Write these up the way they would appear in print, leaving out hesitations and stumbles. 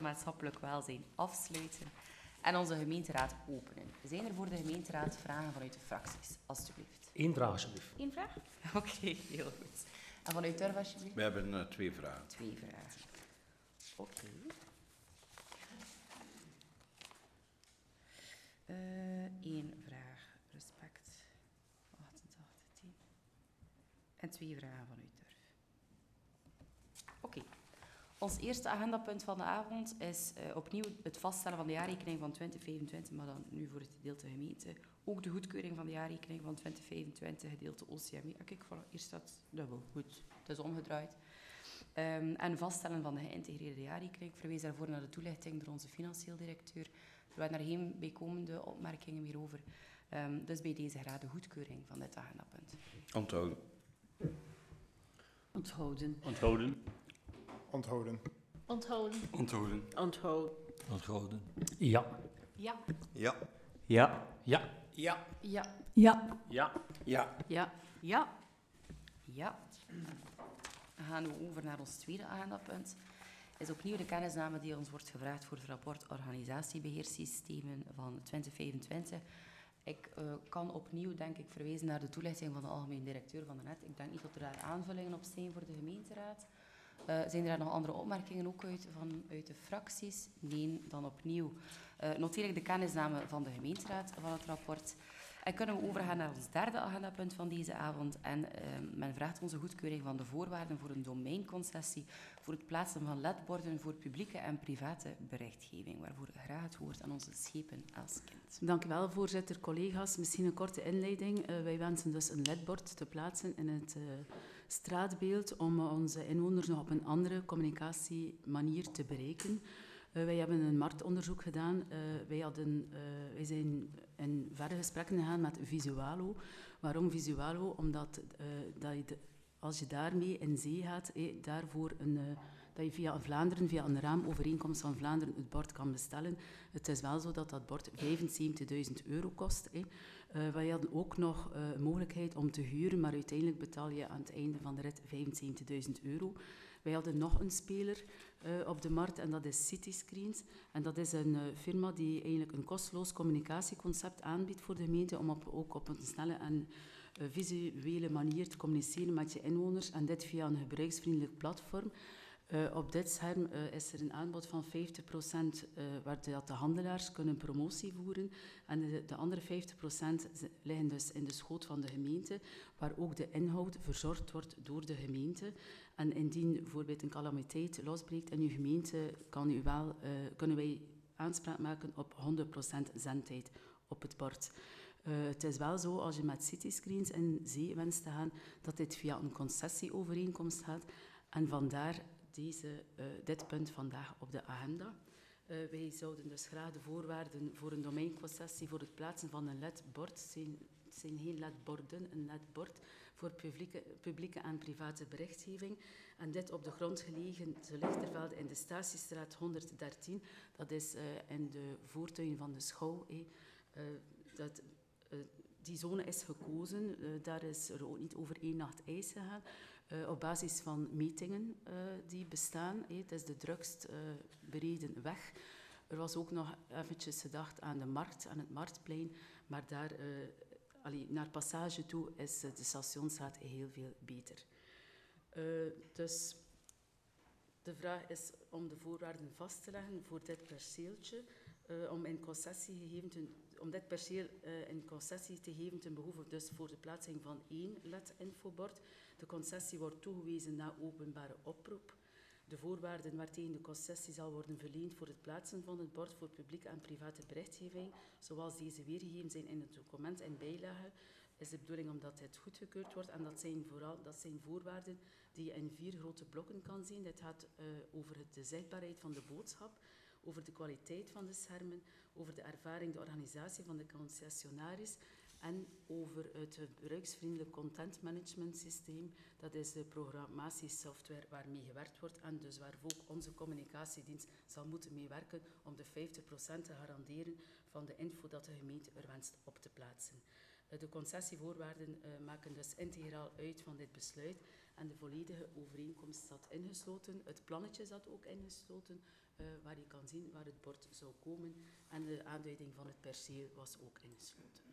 maatschappelijk welzijn afsluiten en onze gemeenteraad openen. Zijn er voor de gemeenteraad vragen vanuit de fracties, alstublieft? Eén vraag, alsjeblieft. Eén vraag? Oké, heel goed. En vanuit Turf, alsjeblieft? We hebben 2 vragen. 2 vragen. Oké. Eén vraag, respect. 88, 10. En 2 vragen vanuit Turf. Oké. Ons eerste agendapunt van de avond is opnieuw het vaststellen van de jaarrekening van 2025, maar dan nu voor het gedeelte gemeente. Ook de goedkeuring van de jaarrekening van 2025, gedeelte OCME. Ah, kijk, voilà, hier staat dubbel. Goed, het is omgedraaid. En vaststellen van de geïntegreerde jaarrekening. Ik verwijs daarvoor naar de toelichting door onze financieel directeur. Er waren daar geen bijkomende opmerkingen meer over. Dus bij deze graag de goedkeuring van dit agendapunt. Onthouden. Onthouden. Onthouden. Onthouden. Onthouden. Onthouden. Onthouden. Onthouden. Ja. Ja. Ja. Ja. Ja. Ja. Ja. Ja. Ja. Ja. Ja. Ja. Ja. Dan gaan we over naar ons tweede agendapunt. Is opnieuw de kennisname die ons wordt gevraagd voor het rapport Organisatiebeheersystemen van 2025. Ik kan opnieuw, denk ik, verwijzen naar de toelichting van de algemeen directeur van de NET. Ik denk niet dat er daar aanvullingen op zijn voor de gemeenteraad. Zijn er daar nog andere opmerkingen ook vanuit de fracties? Nee, dan opnieuw noteer ik de kennisname van de gemeenteraad van het rapport. En kunnen we overgaan naar ons derde agendapunt van deze avond. En men vraagt onze goedkeuring van de voorwaarden voor een domeinconcessie voor het plaatsen van ledborden voor publieke en private berichtgeving. Waarvoor graag het woord aan onze schepen Elskind. Dank u wel, voorzitter, collega's. Misschien een korte inleiding. Wij wensen dus een ledbord te plaatsen in het straatbeeld om onze inwoners nog op een andere communicatiemanier te bereiken. Wij hebben een marktonderzoek gedaan. Wij zijn in verre gesprekken gegaan met Visualo. Waarom Visualo? Omdat als je daarmee in zee gaat, dat je via Vlaanderen, via een raamovereenkomst van Vlaanderen, het bord kan bestellen. Het is wel zo dat dat bord €75.000 kost. Wij hadden ook nog een mogelijkheid om te huren, maar uiteindelijk betaal je aan het einde van de rit €75.000. Wij hadden nog een speler op de markt en dat is Cityscreens. En dat is een firma die eigenlijk een kosteloos communicatieconcept aanbiedt voor de gemeente om ook op een snelle en visuele manier te communiceren met je inwoners. En dit via een gebruiksvriendelijk platform. Op dit scherm is er een aanbod van 50% waar de handelaars kunnen promotie voeren. En de andere 50% liggen dus in de schoot van de gemeente, waar ook de inhoud verzorgd wordt door de gemeente. En indien bijvoorbeeld een calamiteit losbreekt in uw gemeente, kunnen wij aanspraak maken op 100% zendtijd op het bord. Het is wel zo, als je met Cityscreens in zee wenst te gaan, dat dit via een concessieovereenkomst gaat. En vandaar dit punt vandaag op de agenda. Wij zouden dus graag de voorwaarden voor een domeinconcessie voor het plaatsen van een ledbord, het zijn geen ledborden, een ledbord voor publieke en private berichtgeving. En dit op de grond gelegen te Lichtervelde in de Statiestraat 113. Dat is in de voortuin van de schouw. Die zone is gekozen. Daar is er ook niet over één nacht ijs gegaan. Op basis van metingen die bestaan. Het is de drukst bereden weg. Er was ook nog eventjes gedacht aan de markt, aan het Marktplein. Maar daar, naar Passage toe, is de Stationsstraat heel veel beter. Dus de vraag is om de voorwaarden vast te leggen voor dit perceeltje. Om dit perceel in concessie te geven ten behoeve dus voor de plaatsing van 1 LED-infobord. De concessie wordt toegewezen na openbare oproep. De voorwaarden waartegen de concessie zal worden verleend voor het plaatsen van het bord voor publieke en private berichtgeving, zoals deze weergegeven zijn in het document en bijlage, is de bedoeling omdat dit goedgekeurd wordt. En dat zijn voorwaarden die je in 4 grote blokken kan zien. Dit gaat over de zichtbaarheid van de boodschap, over de kwaliteit van de schermen, over de ervaring, de organisatie van de concessionaris en over het gebruiksvriendelijk content management systeem. Dat is de programmatiesoftware waarmee gewerkt wordt en dus waar ook onze communicatiedienst zal moeten meewerken om de 50% te garanderen van de info dat de gemeente er wenst op te plaatsen. De concessievoorwaarden maken dus integraal uit van dit besluit en de volledige overeenkomst zat ingesloten. Het plannetje zat ook ingesloten waar je kan zien waar het bord zou komen. En de aanduiding van het perceel was ook ingesloten.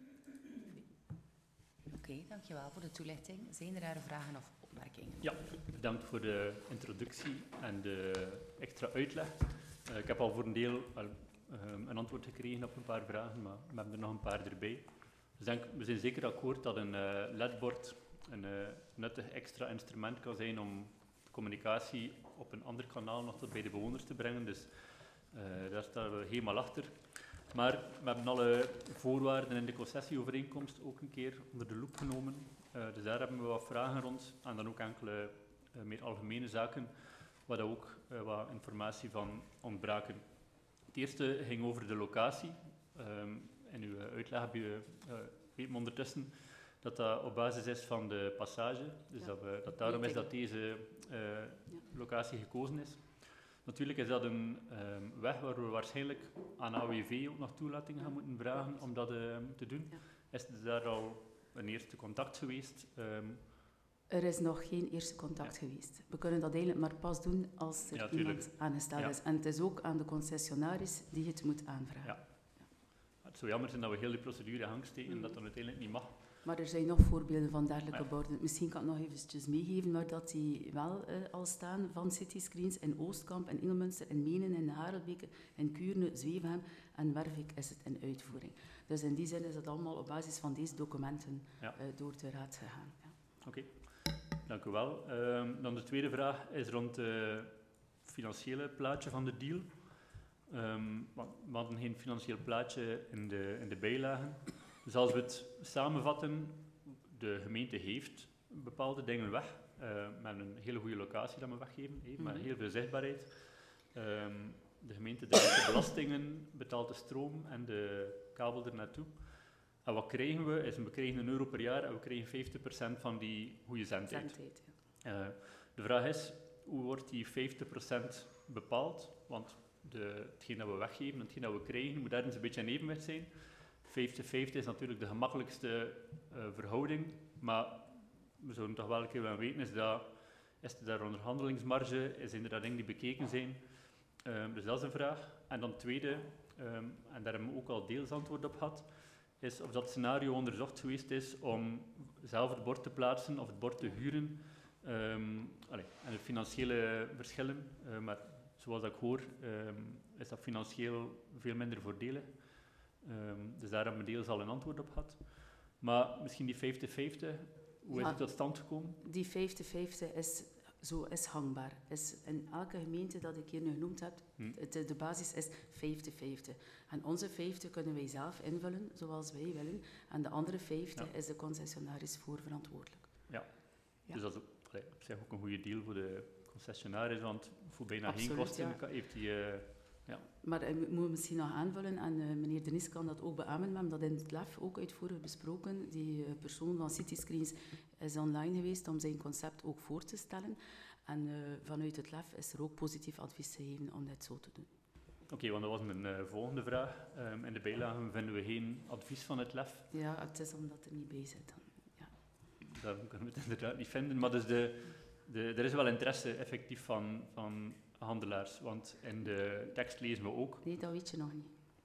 Oké, dankjewel voor de toelichting. Zijn er daar vragen of opmerkingen? Ja, bedankt voor de introductie en de extra uitleg. Ik heb al voor een deel een antwoord gekregen op een paar vragen, maar we hebben er nog een paar erbij. Dus we zijn zeker akkoord dat een LED-bord een nuttig extra instrument kan zijn om de communicatie op een ander kanaal nog tot bij de bewoners te brengen. Dus daar staan we helemaal achter. Maar we hebben alle voorwaarden in de concessieovereenkomst ook een keer onder de loep genomen. Dus daar hebben we wat vragen rond en dan ook enkele meer algemene zaken waar dat ook wat informatie van ontbraken. Het eerste ging over de locatie. In uw uitleg weet me ondertussen dat dat op basis is van de passage. Dus dat daarom is dat deze locatie gekozen is. Natuurlijk is dat een weg waar we waarschijnlijk aan AWV ook nog toelating gaan moeten vragen om dat te doen. Ja. Is er daar al een eerste contact geweest? Er is nog geen eerste contact geweest. We kunnen dat eigenlijk maar pas doen als er iemand aangesteld is. En het is ook aan de concessionaris die het moet aanvragen. Ja. Het zou jammer zijn dat we heel die procedure in gang steken en dat dat uiteindelijk niet mag. Maar er zijn nog voorbeelden van dergelijke borden. Misschien kan ik nog eventjes meegeven, maar dat die wel al staan van Cityscreens in Oostkamp, in Ingelmunster, in Menen, in Harelbeke, in Kuurne, Zwevenhem en Wervik is het in uitvoering. Dus in die zin is het allemaal op basis van deze documenten door de raad gegaan. Ja. Oké, dank u wel. Dan de tweede vraag is rond het financiële plaatje van de deal. We hadden geen financieel plaatje in de bijlagen. Dus als we het samenvatten, de gemeente heeft bepaalde dingen weg, met een hele goede locatie dat we weggeven, met heel veel zichtbaarheid. De gemeente draagt de belastingen, betaalt de stroom en de kabel er naartoe. En wat krijgen we? We krijgen €1 per jaar en we krijgen 50% van die goede zendtijd. De vraag is, hoe wordt die 50% bepaald? Want hetgeen dat we weggeven en hetgeen dat we krijgen, moet ergens een beetje in evenwicht zijn. 50-50 is natuurlijk de gemakkelijkste verhouding, maar we zouden toch wel een keer willen weten, is er daar onderhandelingsmarge, zijn er daar dingen die bekeken zijn? Dus dat is een vraag. En dan het tweede, en daar hebben we ook al deels antwoord op gehad, is of dat scenario onderzocht geweest is om zelf het bord te plaatsen of het bord te huren. En de financiële verschillen, maar zoals ik hoor, is dat financieel veel minder voordelig. Dus daar hebben we deels al een antwoord op gehad. Maar misschien die 50-50, hoe is het tot stand gekomen? Die 50-50 is hangbaar. Is in elke gemeente dat ik hier nu genoemd heb, de basis is 50-50. En onze 50 kunnen wij zelf invullen, zoals wij willen. En de andere 50 is de concessionaris voor verantwoordelijk. Ja. Dus dat is op zich ook een goede deal voor de concessionaris, want voor bijna geen kosten heeft hij... Maar ik moet misschien nog aanvullen, en meneer Denis kan dat ook beamen, we hebben dat in het LEF ook uitvoerig besproken. Die persoon van Cityscreens is online geweest om zijn concept ook voor te stellen. En vanuit het LEF is er ook positief advies gegeven om dit zo te doen. Oké, want dat was mijn volgende vraag. In de bijlagen vinden we geen advies van het LEF. Ja, het is omdat er niet bij zit. Dan. Ja. Daarom kunnen we het inderdaad niet vinden, maar dus er is wel interesse effectief van handelaars, want in de tekst lezen we ook... Nee, dat weet je nog niet.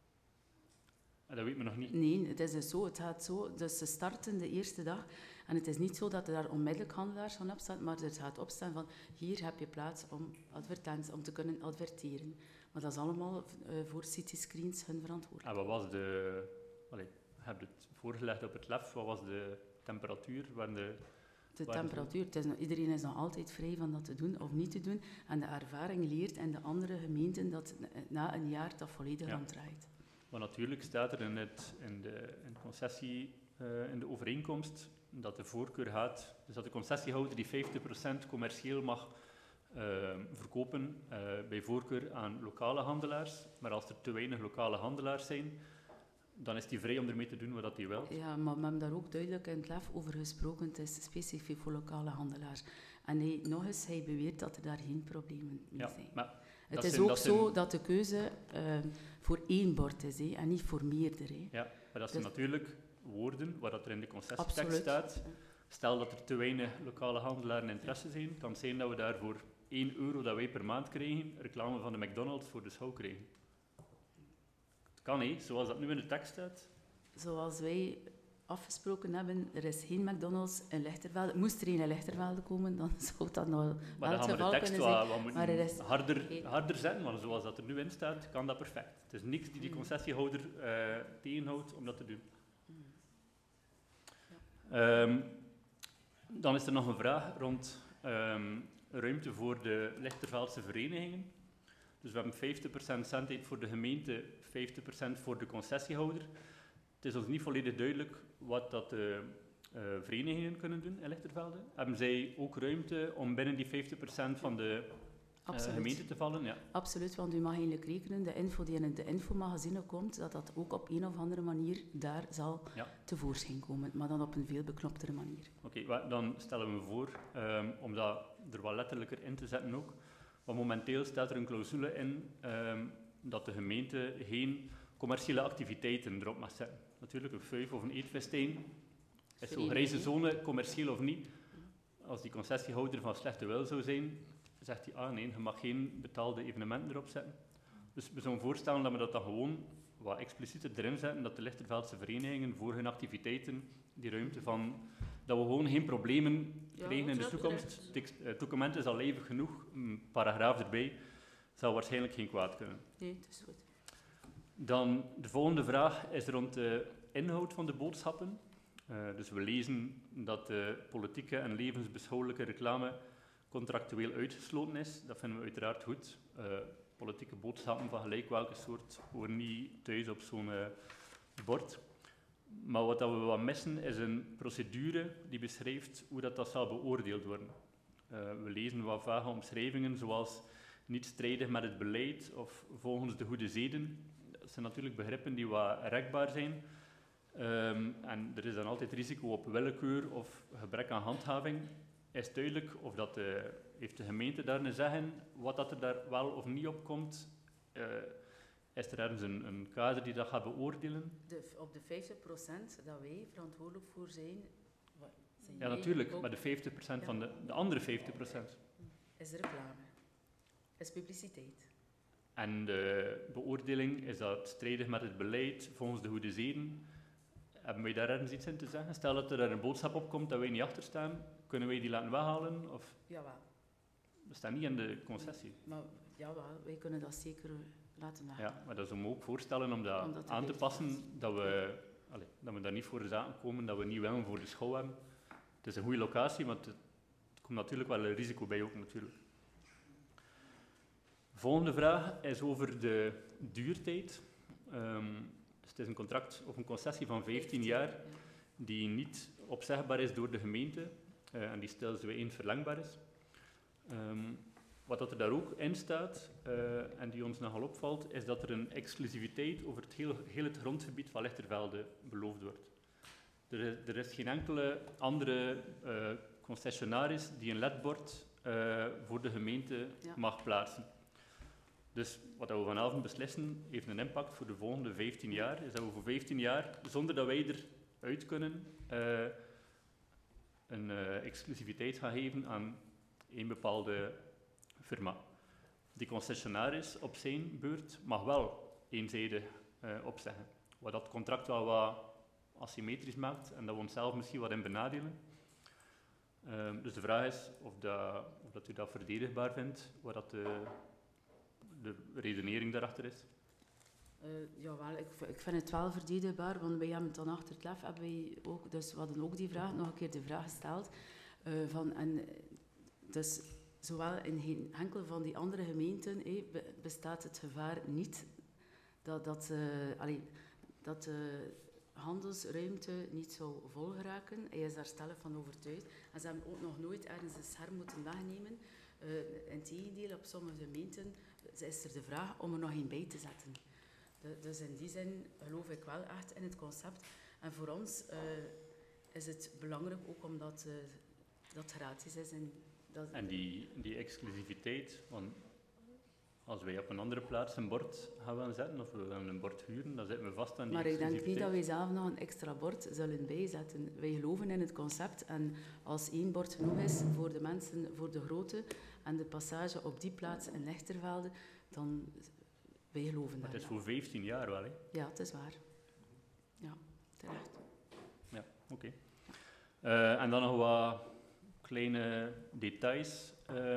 Dat weet men nog niet? Nee, het is dus zo, het gaat zo, dus ze starten de eerste dag en het is niet zo dat er daar onmiddellijk handelaars gaan opstaan, maar er gaat opstaan van hier heb je plaats om te kunnen adverteren. Maar dat is allemaal voor Cityscreens hun verantwoordelijkheid. En wat was je hebt het voorgelegd op het LEF, wat was de temperatuur? De temperatuur, iedereen is nog altijd vrij van dat te doen of niet te doen. En de ervaring leert in de andere gemeenten dat na een jaar dat volledig aandraait. Maar natuurlijk staat er in de concessie, in de overeenkomst, dat de voorkeur gaat, dus dat de concessiehouder die 50% commercieel mag verkopen, bij voorkeur aan lokale handelaars. Maar als er te weinig lokale handelaars zijn, dan is hij vrij om ermee te doen wat hij wil. Ja, maar we hebben daar ook duidelijk in het LEF over gesproken. Het is specifiek voor lokale handelaars. En hij beweert dat er daar geen problemen mee zijn. Maar het is ook zo dat de keuze voor één bord is, en niet voor meerdere. Ja, maar dat zijn natuurlijk woorden waar dat er in de concessietekst staat. Stel dat er te weinig lokale handelaren interesse zijn, dan zijn dat we daar voor €1 dat wij per maand krijgen, reclame van de McDonald's voor de schouw krijgen. Het kan niet, zoals dat nu in de tekst staat. Zoals wij afgesproken hebben, er is geen McDonald's in Lichtervelde. Moest er een in Lichtervelde komen, dan zou dat nog wel Maar dan het gaan we de geval tekst kunnen zijn. wat Maar moeten er is harder zetten, want zoals dat er nu in staat, kan dat perfect. Het is niks die die concessiehouder tegenhoudt om dat te doen. Dan is er nog een vraag rond ruimte voor de Lichterveldse verenigingen. Dus we hebben 50% zendtijd voor de gemeente, 50% voor de concessiehouder. Het is ons niet volledig duidelijk wat dat de verenigingen kunnen doen in Lichtervelde. Hebben zij ook ruimte om binnen die 50% van de gemeente te vallen? Ja. Absoluut, want u mag eigenlijk rekenen, de info die in de infomagazine komt, dat dat ook op een of andere manier daar zal tevoorschijn komen, maar dan op een veel beknoptere manier. Oké, dan stellen we voor, om dat er wat letterlijker in te zetten ook, want momenteel staat er een clausule in dat de gemeente geen commerciële activiteiten erop mag zetten. Natuurlijk, een fuif of een eetfestijn is zo'n grijze zone, commercieel of niet. Als die concessiehouder van slechte wil zou zijn, zegt hij, nee, je mag geen betaalde evenementen erop zetten. Dus we zouden voorstellen dat we dat dan gewoon wat explicieter erin zetten, dat de Lichterveldse verenigingen voor hun activiteiten die ruimte van, dat we gewoon geen problemen krijgen in de toekomst. Het document is al lijvig genoeg, een paragraaf erbij, zou waarschijnlijk geen kwaad kunnen. Nee, dat is goed. Dan de volgende vraag is rond de inhoud van de boodschappen. Dus we lezen dat de politieke en levensbeschouwelijke reclame contractueel uitgesloten is. Dat vinden we uiteraard goed. Politieke boodschappen van gelijk welke soort horen niet thuis op zo'n bord. Maar wat we wat missen is een procedure die beschrijft hoe dat zal beoordeeld worden. We lezen wat vage omschrijvingen zoals niet strijdig met het beleid of volgens de goede zeden. Dat zijn natuurlijk begrippen die wat rekbaar zijn. En er is dan altijd risico op willekeur of gebrek aan handhaving. Is het duidelijk of dat heeft de gemeente daar een zeggen wat dat er daar wel of niet op komt? Is er ergens een kader die dat gaat beoordelen? Op de 50% dat wij verantwoordelijk voor zijn... Ja, natuurlijk, maar de 50% van de andere 50%. Is reclame. Is publiciteit. En de beoordeling, is dat strijdig met het beleid, volgens de goede zeden? Hebben wij daar ergens iets in te zeggen? Stel dat er een boodschap op komt dat wij niet achter staan, kunnen wij die laten weghalen? Of? Jawel. Dat staat niet in de concessie. Maar jawel, wij kunnen dat zeker laten weghalen. Ja, maar dat is om ook voorstellen om dat aan te passen, dat we daar niet voor de zaken komen, dat we niet willen voor de schouw hebben. Het is een goede locatie, maar het komt natuurlijk wel een risico bij ook natuurlijk. De volgende vraag is over de duurtijd. Dus het is een contract of een concessie van 15 jaar die niet opzegbaar is door de gemeente en die stelsel eens verlengbaar is. Wat dat er daar ook in staat en die ons nogal opvalt, is dat er een exclusiviteit over heel het grondgebied van Lichtervelde beloofd wordt. Er is geen enkele andere concessionaris die een ledbord voor de gemeente mag plaatsen. Dus wat we vanavond beslissen, heeft een impact voor de volgende 15 jaar. Is dat we voor 15 jaar, zonder dat wij eruit kunnen, een exclusiviteit gaan geven aan één bepaalde firma. Die concessionaris op zijn beurt mag wel eenzijdig opzeggen. Wat dat contract wel wat asymmetrisch maakt en dat we onszelf misschien wat in benadelen. Dus de vraag is of dat u dat verdedigbaar vindt, wat dat de redenering daarachter is. Jawel, ik vind het wel verdedigbaar, want wij hebben het dan achter het lef, dus we hadden ook die vraag, nog een keer de vraag gesteld, dus zowel in geen enkele van die andere gemeenten bestaat het gevaar niet dat de handelsruimte niet zou vol geraken. Hij is daar stellig van overtuigd. En ze hebben ook nog nooit ergens een scherm moeten wegnemen. Integendeel, op sommige gemeenten is er de vraag om er nog een bij te zetten. Dus in die zin geloof ik wel echt in het concept. En voor ons is het belangrijk ook omdat dat gratis is. En die exclusiviteit, want als wij op een andere plaats een bord gaan willen zetten of we willen een bord huren, dan zitten we vast aan die maar ik exclusiviteit. denk niet dat wij zelf nog een extra bord zullen bijzetten. Wij geloven in het concept en als één bord genoeg is voor de mensen, voor de grootte en de passage op die plaats in Lichtervelde, dan wij geloven Maar daar. het is voor 15 jaar wel, hè? Ja, het is waar. Ja, terecht. Ja, oké. En dan nog wat kleine details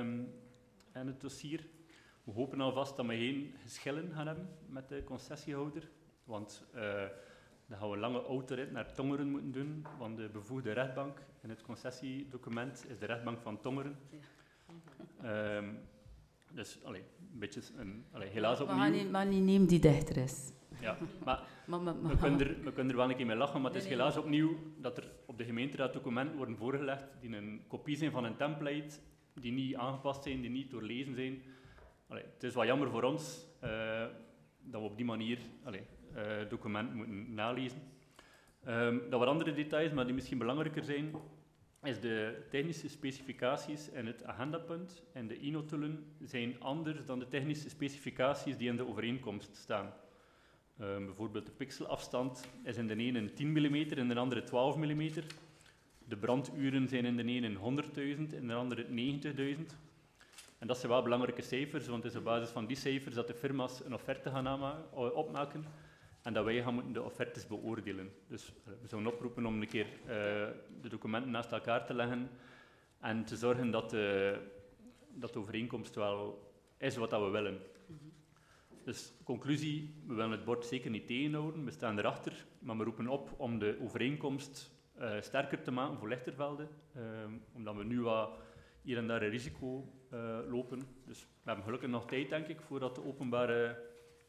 in het dossier. We hopen alvast dat we geen geschillen gaan hebben met de concessiehouder, want dan gaan we een lange autorit naar Tongeren moeten doen, want de bevoegde rechtbank in het concessiedocument is de rechtbank van Tongeren. Ja. Dus een beetje helaas Maar opnieuw. maar niet neem die dichter is. Ja, maar Maar- we kunnen er wel een keer mee lachen, maar het is Nee. helaas opnieuw dat er op de gemeenteraad documenten worden voorgelegd die een kopie zijn van een template, die niet aangepast zijn, die niet doorlezen zijn. Het is wat jammer voor ons dat we op die manier documenten moeten nalezen. Dat wat andere details, maar die misschien belangrijker zijn, is de technische specificaties in het agendapunt en de e-notulen zijn anders dan de technische specificaties die in de overeenkomst staan. Bijvoorbeeld de pixelafstand is in de ene 10 mm, in de andere 12 mm. De branduren zijn in de ene 100.000, in de andere 90.000. En dat zijn wel belangrijke cijfers, want het is op basis van die cijfers dat de firma's een offerte gaan opmaken en dat wij gaan moeten de offertes beoordelen. Dus we zouden oproepen om een keer de documenten naast elkaar te leggen en te zorgen dat de overeenkomst wel is wat dat we willen. Dus conclusie, we willen het bord zeker niet tegenhouden, we staan erachter, maar we roepen op om de overeenkomst sterker te maken voor Lichtervelde, omdat we nu wat hier en daar een risico lopen. Dus we hebben gelukkig nog tijd, denk ik, voordat de openbare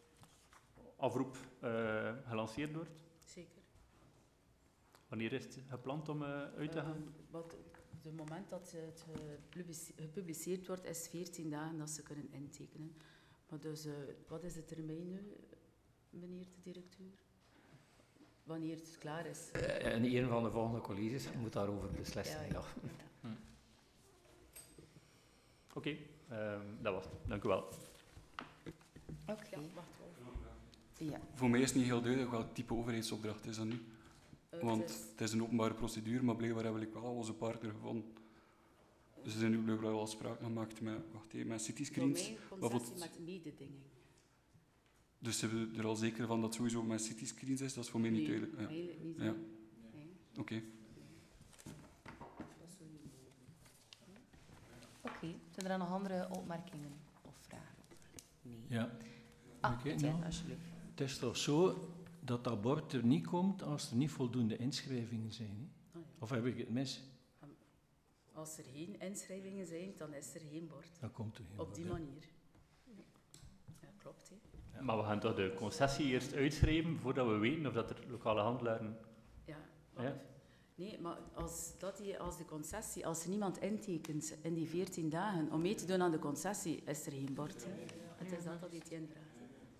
afroep gelanceerd wordt. Zeker. Wanneer is het gepland om uit te gaan? Het moment dat het gepubliceerd wordt, is 14 dagen dat ze kunnen intekenen. Maar dus, wat is de termijn nu, meneer de directeur? Wanneer het klaar is? In een van de volgende colleges moet daarover beslissen. Ja. Oké, dat was het. Dank u wel. Oké. Ja, wacht wel. Ja. Voor mij is het niet heel duidelijk welk type overheidsopdracht is dat nu. Want het is een openbare procedure, maar blijkbaar hebben we wel al onze partner gevonden. Dus er zijn nu blijkbaar wel afspraken gemaakt met cityscreens. Concessie met mededinging. Dus ze hebben er al zeker van dat het sowieso met cityscreens is? Dat is voor mij niet duidelijk. Ja. Eigenlijk niet. Ja. Nee. Oké. Oké, zijn er dan nog andere opmerkingen of vragen? Nee. Ja. Oké, Etienne, nou. alsjeblieft. Het is toch zo dat dat bord er niet komt als er niet voldoende inschrijvingen zijn? Hè? Ah, ja. Of heb ik het mis? Als er geen inschrijvingen zijn, dan is er geen bord. Dan komt er geen Op die bord, hè. manier. Ja, klopt. Hè. Ja. Maar we gaan toch de concessie eerst uitschrijven voordat we weten of dat er lokale handelaren... Ja, Ja. Nee, maar als de concessie, als er niemand intekent in die 14 dagen om mee te doen aan de concessie, is er geen bord. Hè. Het is dat Etienne vraagt.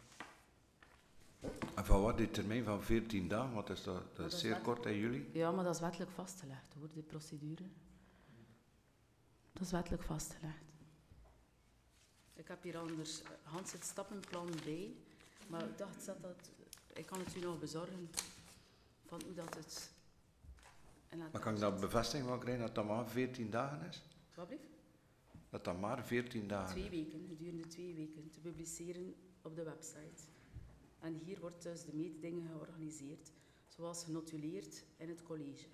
En van wat die termijn van 14 dagen, wat is dat? Dat is zeer kort in jullie. Ja, maar dat is wettelijk vastgelegd hoor, de procedure. Dat is wettelijk vastgelegd. Ik heb hier anders Hans het stappenplan bij, maar ik dacht dat ik kan het u nog bezorgen van hoe dat het. Maar kan ik daar bevestiging van krijgen dat dat maar 14 dagen is? Wat blieft? Dat dat maar 14 dagen 2 is? weken, gedurende 2 weken, te publiceren op de website. En hier wordt dus de mededinging georganiseerd, zoals genotuleerd in het college.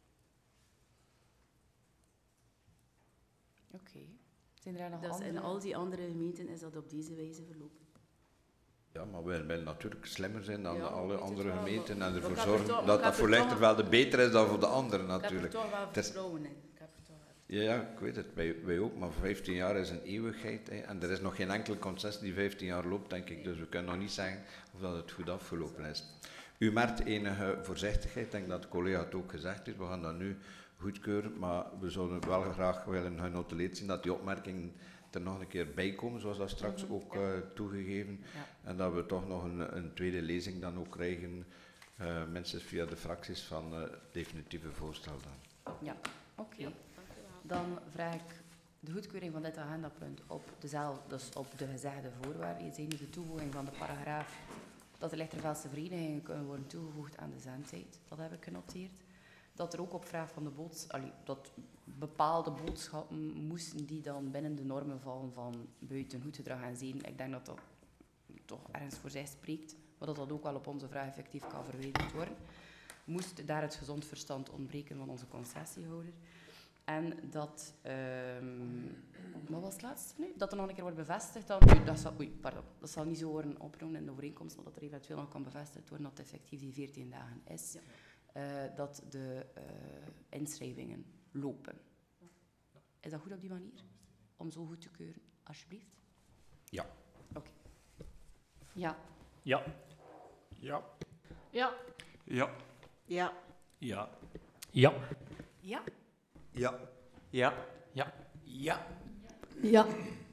Oké. Zijn er nog Dus andere... in al die andere gemeenten is dat op deze wijze verlopen. Ja, maar wij willen natuurlijk slimmer zijn dan Ja, alle weet het andere wel, gemeenten maar- en maar ervoor ik heb er zorgen toch- dat ik dat heb voor er toch- Lichtervelde beter is dan voor de anderen Ik heb er natuurlijk. toch wel Het is- vertrouwen in. Ik heb er toch wel. Ja, ik weet het, wij ook, maar 15 jaar is een eeuwigheid. Hè. En er is nog geen enkele concessie die 15 jaar loopt, denk ik. Dus we kunnen nog niet zeggen of dat het goed afgelopen is. U merkt enige voorzichtigheid, ik denk dat de collega het ook gezegd heeft. We gaan dat nu goedkeuren, maar we zouden wel graag willen genotuleerd zien dat die opmerkingen er nog een keer bij komen, zoals dat straks ook toegegeven. Ja. En dat we toch nog een tweede lezing dan ook krijgen, minstens via de fracties van het definitieve voorstel dan. Ja, oké. Ja, dank u wel. Dan vraag ik de goedkeuring van dit agendapunt op dus op de gezegde voorwaarden. Zijn nu de toevoeging van de paragraaf dat de Lichterveldse verenigingen kunnen worden toegevoegd aan de zendtijd. Dat heb ik genoteerd. dat er ook op vraag van de dat bepaalde boodschappen moesten die dan binnen de normen vallen van buiten goed gedrag en zeden. Ik denk dat dat toch ergens voor zich spreekt, maar dat dat ook wel op onze vraag effectief kan verwijderd worden. Moest daar het gezond verstand ontbreken van onze concessiehouder. En dat, wat was het laatste nu? Dat er nog een keer wordt bevestigd dat zal niet zo worden opgenomen in de overeenkomst, maar dat er eventueel nog kan bevestigd worden dat het effectief die 14 dagen is. Ja. Dat de inschrijvingen lopen. Is dat goed op die manier? Om zo goed te keuren, alsjeblieft? Ja. Oké. Ja. Ja. Ja. Ja. Ja. Ja. Ja. Ja. Ja. Ja. Ja. Ja. Ja. Ja.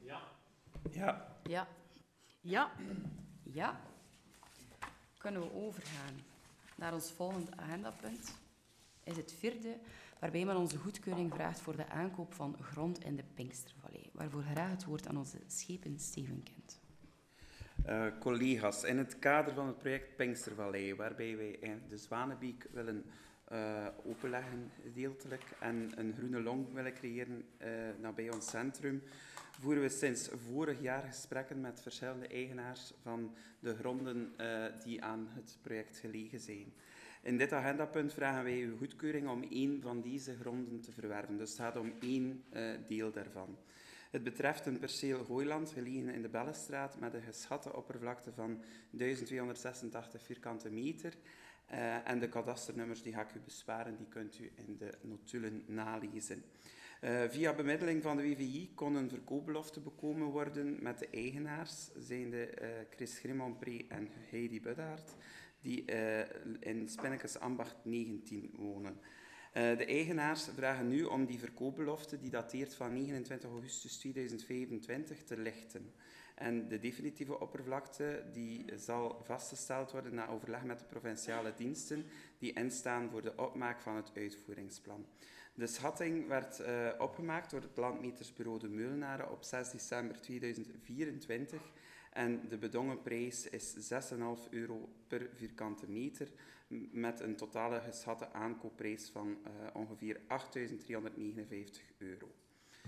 Ja. Ja. Ja. Kunnen we overgaan naar ons volgende agendapunt. Is het 4e, waarbij men onze goedkeuring vraagt voor de aankoop van grond in de Pinkstervallei. Waarvoor graag het woord aan onze schepen Steven Kent. Collega's, in het kader van het project Pinkstervallei, waarbij wij in de Zwanebeek willen openleggen gedeeltelijk en een groene long willen creëren nabij ons centrum, voeren we sinds vorig jaar gesprekken met verschillende eigenaars van de gronden die aan het project gelegen zijn. In dit agendapunt vragen wij uw goedkeuring om 1 van deze gronden te verwerven. Dus het gaat om 1 deel daarvan. Het betreft een perceel hooiland gelegen in de Bellestraat met een geschatte oppervlakte van 1286 vierkante meter. En de kadasternummers die ga ik u besparen, die kunt u in de notulen nalezen. Via bemiddeling van de WVI kon een verkoopbelofte bekomen worden met de eigenaars, zijnde Chris Grimmonpré en Heidi Buddaert, die in Spinnekes Ambacht 19 wonen. De eigenaars vragen nu om die verkoopbelofte, die dateert van 29 augustus 2025, te lichten. En de definitieve oppervlakte die zal vastgesteld worden na overleg met de provinciale diensten die instaan voor de opmaak van het uitvoeringsplan. De schatting werd opgemaakt door het Landmetersbureau De Meulenaren op 6 december 2024 en de bedongen prijs is €6,5 per vierkante meter met een totale geschatte aankoopprijs van ongeveer €8.359.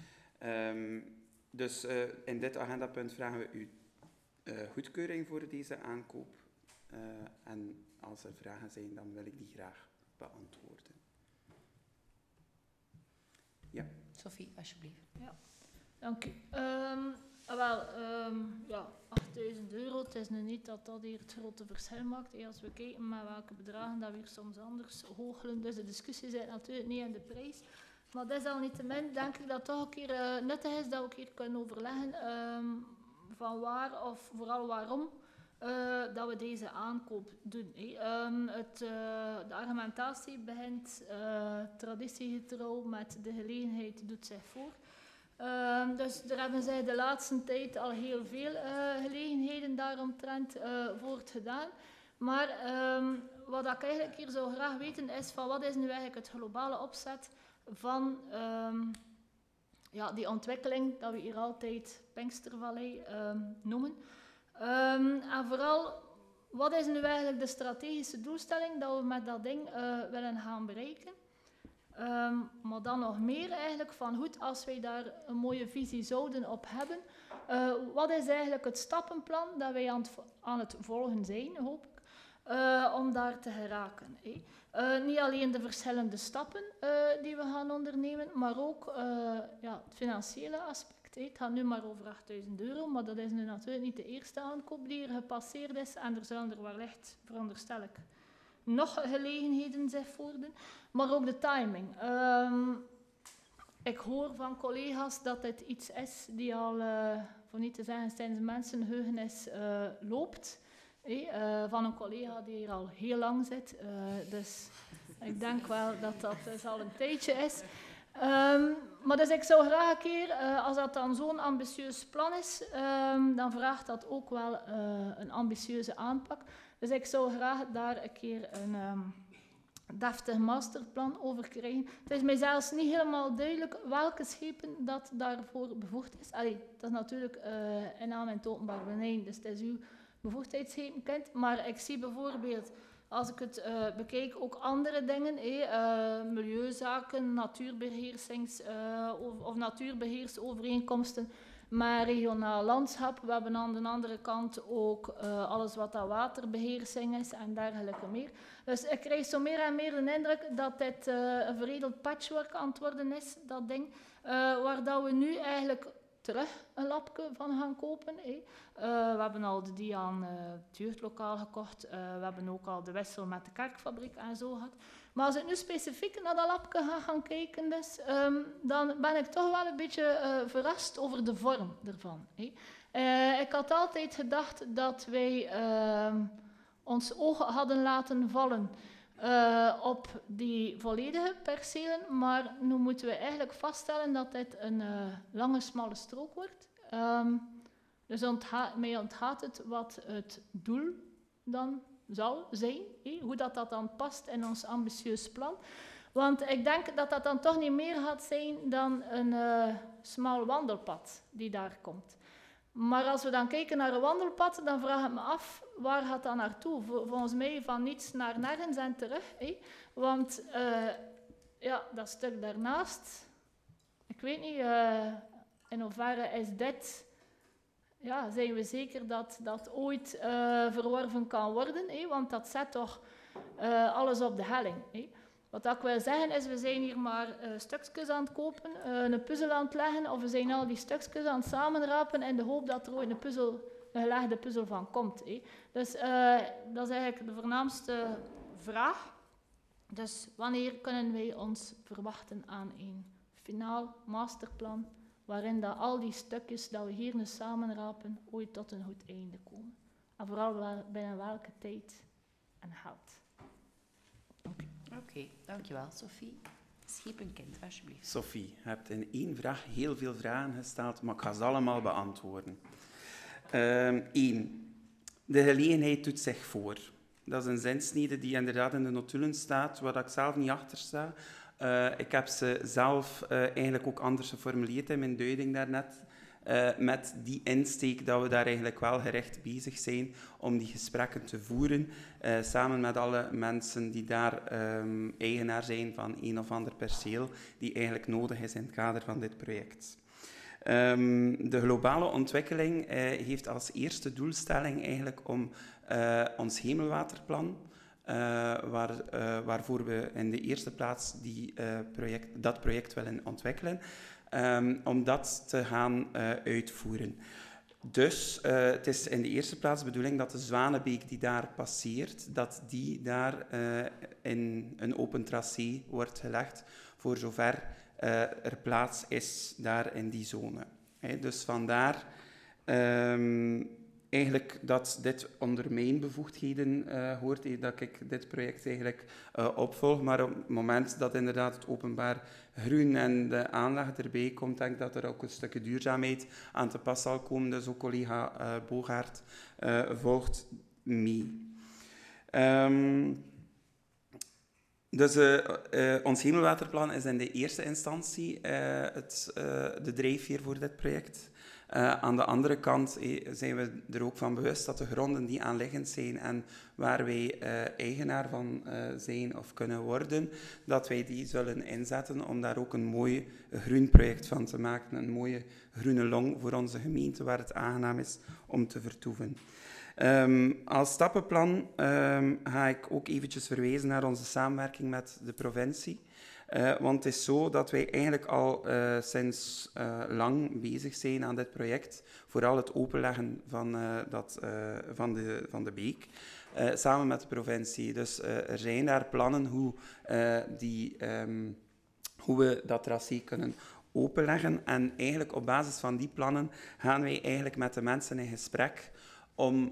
Dus in dit agendapunt vragen we uw goedkeuring voor deze aankoop. En als er vragen zijn, dan wil ik die graag beantwoorden. Ja. Sophie, alsjeblieft. Ja, dank u. Ja, €8.000, het is nu niet dat hier het grote verschil maakt. Als we kijken met welke bedragen dat we hier soms anders goochelen, dus de discussie zit natuurlijk niet in de prijs. Maar desalniettemin denk ik dat het toch een keer nuttig is dat we een keer kunnen overleggen van waar of vooral waarom dat we deze aankoop doen. De argumentatie begint traditiegetrouw met de gelegenheid doet zich voor. Dus daar hebben zij de laatste tijd al heel veel gelegenheden daaromtrent voor gedaan. Maar wat ik eigenlijk hier zou graag weten is van wat is nu eigenlijk het globale opzet van die ontwikkeling dat we hier altijd Pinkstervallei noemen. En vooral, wat is nu eigenlijk de strategische doelstelling dat we met dat ding willen gaan bereiken? Maar dan nog meer eigenlijk van goed, als wij daar een mooie visie zouden op hebben, wat is eigenlijk het stappenplan dat wij aan het volgen zijn, hoop ik, om daar te geraken. Niet alleen de verschillende stappen die we gaan ondernemen, maar ook het financiële aspect. Het gaat nu maar over €8.000, maar dat is nu natuurlijk niet de eerste aankoop die er gepasseerd is. En er zullen er wellicht, veronderstel ik, nog gelegenheden zich voordoen. Maar ook de timing. Ik hoor van collega's dat dit iets is die al, voor niet te zeggen sinds mensenheugenis loopt. Van een collega die hier al heel lang zit. Dus ik denk wel dat dat dus al een tijdje is. Maar dus ik zou graag een keer, als dat dan zo'n ambitieus plan is, dan vraagt dat ook wel een ambitieuze aanpak. Dus ik zou graag daar een keer een deftig masterplan over krijgen. Het is mij zelfs niet helemaal duidelijk welke schepen dat daarvoor bevoegd is. Allee, dat is natuurlijk in naam en het openbaar beneden, dus het is uw bevoegdheidsschepen, maar ik zie bijvoorbeeld als ik het bekijk, ook andere dingen, milieuzaken, of natuurbeheersovereenkomsten met regionaal landschap. We hebben aan de andere kant ook alles wat dat waterbeheersing is en dergelijke meer. Dus ik krijg zo meer en meer de indruk dat dit een veredeld patchwork aan het worden is, dat ding, waar dat we nu eigenlijk terug een lapje van gaan kopen. We hebben al de die aan het jeugdlokaal gekocht. We hebben ook al de wissel met de kerkfabriek en zo gehad. Maar als ik nu specifiek naar dat lapje ga gaan kijken, dus, dan ben ik toch wel een beetje verrast over de vorm ervan. Ik had altijd gedacht dat wij ons oog hadden laten vallen op die volledige percelen, maar nu moeten we eigenlijk vaststellen dat dit een lange, smalle strook wordt. Dus mij ontgaat het wat het doel dan zal zijn, hoe dat dan past in ons ambitieus plan. Want ik denk dat dat dan toch niet meer gaat zijn dan een smal wandelpad die daar komt. Maar als we dan kijken naar een wandelpad, dan vraag ik me af, waar gaat dat naartoe? Volgens mij van niets naar nergens en terug. Want dat stuk daarnaast, ik weet niet, in hoeverre is dit... Ja, zijn we zeker dat dat ooit verworven kan worden? Want dat zet toch alles op de helling. Wat ik wil zeggen is, we zijn hier maar stukjes aan het kopen, een puzzel aan het leggen, of we zijn al die stukjes aan het samenrapen in de hoop dat er ooit een gelegde puzzel van komt. Dus dat is eigenlijk de voornaamste vraag. Dus wanneer kunnen wij ons verwachten aan een finaal masterplan, waarin dat al die stukjes dat we hier nu samenrapen ooit tot een goed einde komen? En vooral binnen welke tijd en geld. Oké, dankjewel Sophie. Schepenkind, alsjeblieft. Sophie, je hebt in één vraag heel veel vragen gesteld, maar ik ga ze allemaal beantwoorden. 1. De gelegenheid doet zich voor. Dat is een zinsnede die inderdaad in de notulen staat, waar ik zelf niet achter sta. Ik heb ze zelf eigenlijk ook anders geformuleerd in mijn duiding daarnet. Met die insteek dat we daar eigenlijk wel gericht bezig zijn om die gesprekken te voeren, samen met alle mensen die daar eigenaar zijn van een of ander perceel, die eigenlijk nodig is in het kader van dit project. De globale ontwikkeling heeft als eerste doelstelling eigenlijk om ons hemelwaterplan, waarvoor we in de eerste plaats dat project willen ontwikkelen, om dat te gaan uitvoeren. Dus het is in de eerste plaats de bedoeling dat de Zwanebeek die daar passeert, dat die daar in een open tracé wordt gelegd, voor zover er plaats is daar in die zone. Dus vandaar eigenlijk dat dit onder mijn bevoegdheden hoort, dat ik dit project eigenlijk opvolg. Maar op het moment dat inderdaad het openbaar groen en de aanleg erbij komt, denk ik dat er ook een stukje duurzaamheid aan te pas zal komen. Dus ook collega Bogaert volgt mee. Dus ons hemelwaterplan is in de eerste instantie de drijfveer voor dit project. Aan de andere kant zijn we er ook van bewust dat de gronden die aanliggend zijn en waar wij eigenaar van zijn of kunnen worden, dat wij die zullen inzetten om daar ook een mooi groen project van te maken. Een mooie groene long voor onze gemeente waar het aangenaam is om te vertoeven. Als stappenplan ga ik ook eventjes verwijzen naar onze samenwerking met de provincie. Want het is zo dat wij eigenlijk al sinds lang bezig zijn aan dit project. Vooral het openleggen van de beek. Samen met de provincie. Dus er zijn daar plannen hoe we dat tracé kunnen openleggen. En eigenlijk op basis van die plannen gaan wij eigenlijk met de mensen in gesprek om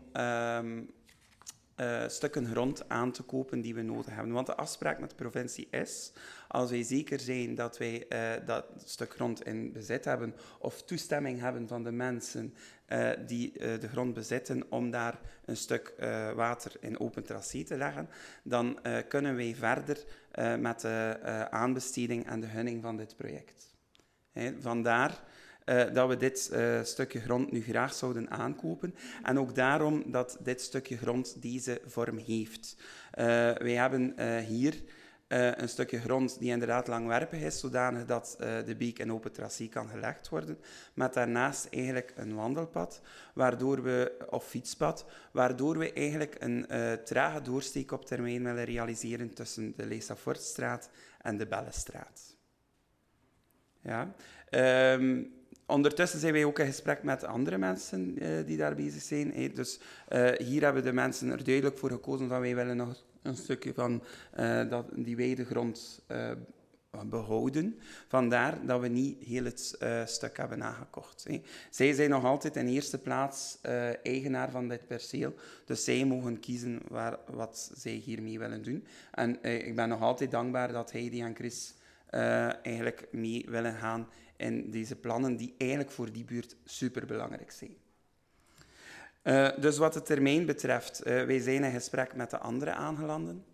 stukken grond aan te kopen die we nodig hebben. Want de afspraak met de provincie is, als wij zeker zijn dat wij dat stuk grond in bezit hebben of toestemming hebben van de mensen die de grond bezitten om daar een stuk water in open tracé te leggen, dan kunnen wij verder met de aanbesteding en de gunning van dit project. Vandaar dat we dit stukje grond nu graag zouden aankopen. En ook daarom dat dit stukje grond deze vorm heeft. Wij hebben hier een stukje grond die inderdaad langwerpig is, zodanig dat de beek in open tracé kan gelegd worden, met daarnaast eigenlijk een wandelpad, of fietspad, waardoor we eigenlijk een trage doorsteek op termijn willen realiseren tussen de Leesa-Fortstraat en de Bellestraat. Ja. Ondertussen zijn wij ook in gesprek met andere mensen die daar bezig zijn. Dus hier hebben de mensen er duidelijk voor gekozen dat wij willen nog een stukje van die weidegrond behouden. Vandaar dat we niet heel het stuk hebben aangekocht. Zij zijn nog altijd in eerste plaats eigenaar van dit perceel, dus zij mogen kiezen wat zij hiermee willen doen. En ik ben nog altijd dankbaar dat Heidi en Chris eigenlijk mee willen gaan in deze plannen die eigenlijk voor die buurt superbelangrijk zijn. Dus wat de termijn betreft, wij zijn in gesprek met de andere aangelanden.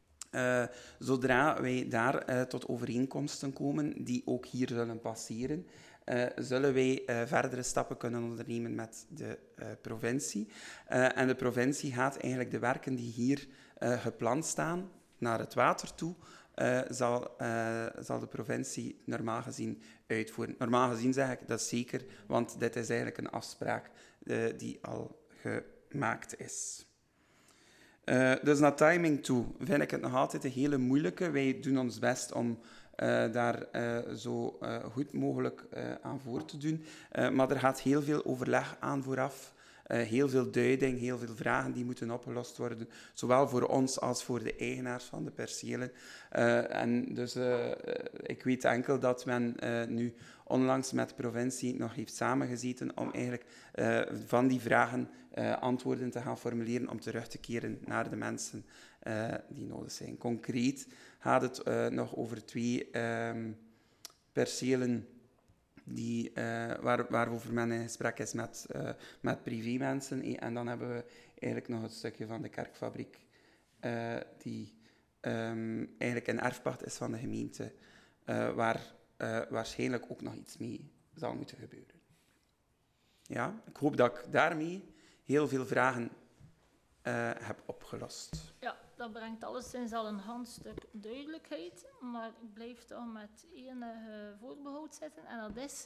Zodra wij daar tot overeenkomsten komen, die ook hier zullen passeren, zullen wij verdere stappen kunnen ondernemen met de provincie. En de provincie gaat eigenlijk de werken die hier gepland staan naar het water toe, zal de provincie normaal gezien uitvoeren. Normaal gezien zeg ik dat zeker, want dit is eigenlijk een afspraak die al gemaakt is. Dus naar timing toe vind ik het nog altijd een hele moeilijke. Wij doen ons best om daar zo goed mogelijk aan voor te doen. Maar er gaat heel veel overleg aan vooraf. Heel veel duiding, heel veel vragen die moeten opgelost worden. Zowel voor ons als voor de eigenaars van de percelen. En dus ik weet enkel dat men nu onlangs met de provincie nog heeft samengezeten om eigenlijk van die vragen antwoorden te gaan formuleren om terug te keren naar de mensen die nodig zijn. Concreet gaat het nog over 2 percelen waarover men in gesprek is met privémensen. En dan hebben we eigenlijk nog het stukje van de kerkfabriek die eigenlijk een erfpacht is van de gemeente, waar waarschijnlijk ook nog iets mee zal moeten gebeuren. Ja, ik hoop dat ik daarmee heel veel vragen heb opgelost. Ja, dat brengt alleszins al een handstuk duidelijkheid, maar ik blijf toch met enige voorbehoud zitten. En dat is,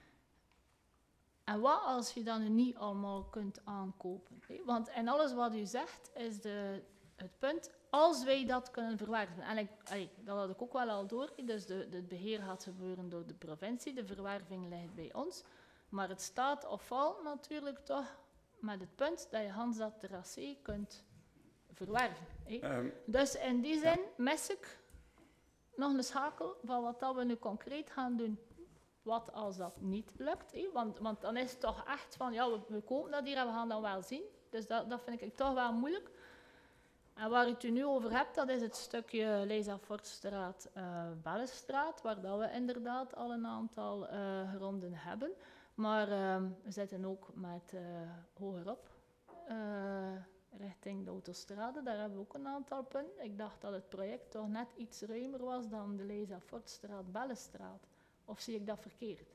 en wat als je dat nu niet allemaal kunt aankopen? Want in alles wat u zegt is het punt, als wij dat kunnen verwerven. En dat had ik ook wel al door, dus het beheer gaat gebeuren door de provincie, de verwerving ligt bij ons. Maar het staat of valt natuurlijk toch met het punt dat je Hans dat tracé kunt verwerven. Dus in die zin mis ik nog een schakel van wat dat we nu concreet gaan doen. Wat als dat niet lukt? Want dan is het toch echt van, ja, we kopen dat hier en we gaan dat wel zien. Dus dat vind ik toch wel moeilijk. En waar ik het nu over heb, dat is het stukje Leesa-Fortstraat, Bellestraat, waar dat we inderdaad al een aantal gronden hebben. Maar we zitten ook met hogerop, richting de autostrade. Daar hebben we ook een aantal punten. Ik dacht dat het project toch net iets ruimer was dan de Leesa-Fortstraat, Bellestraat. Of zie ik dat verkeerd?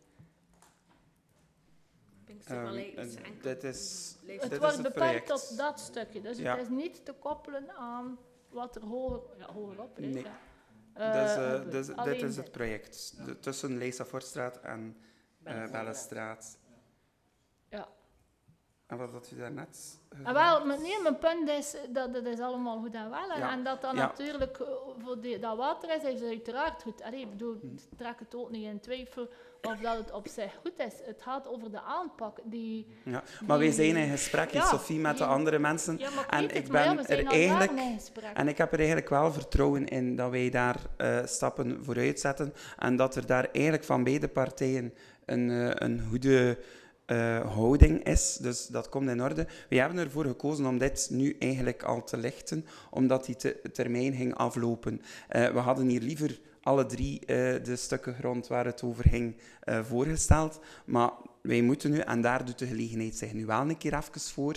Het wordt beperkt tot dat stukje. Dus het is niet te koppelen aan wat er hogerop is. Nee. Ja. Dit is het project. Tussen Leesa-Fortstraat en Bellestraat. Ja. En wat had u daarnet? Mijn punt is dat het is allemaal goed en wel. En dat dan natuurlijk voor dat water is uiteraard goed. Ik bedoel, trek het ook niet in twijfel of dat het op zich goed is. Het gaat over de aanpak. Maar wij zijn in gesprek, Sophie, met de andere mensen. Ja, en ik heb er eigenlijk wel vertrouwen in dat wij daar stappen vooruit zetten. En dat er daar eigenlijk van beide partijen een goede houding is, dus dat komt in orde. We hebben ervoor gekozen om dit nu eigenlijk al te lichten, omdat die termijn ging aflopen. We hadden hier liever alle 3 de stukken grond waar het over ging voorgesteld, maar wij moeten nu, en daar doet de gelegenheid zich nu wel een keer even voor,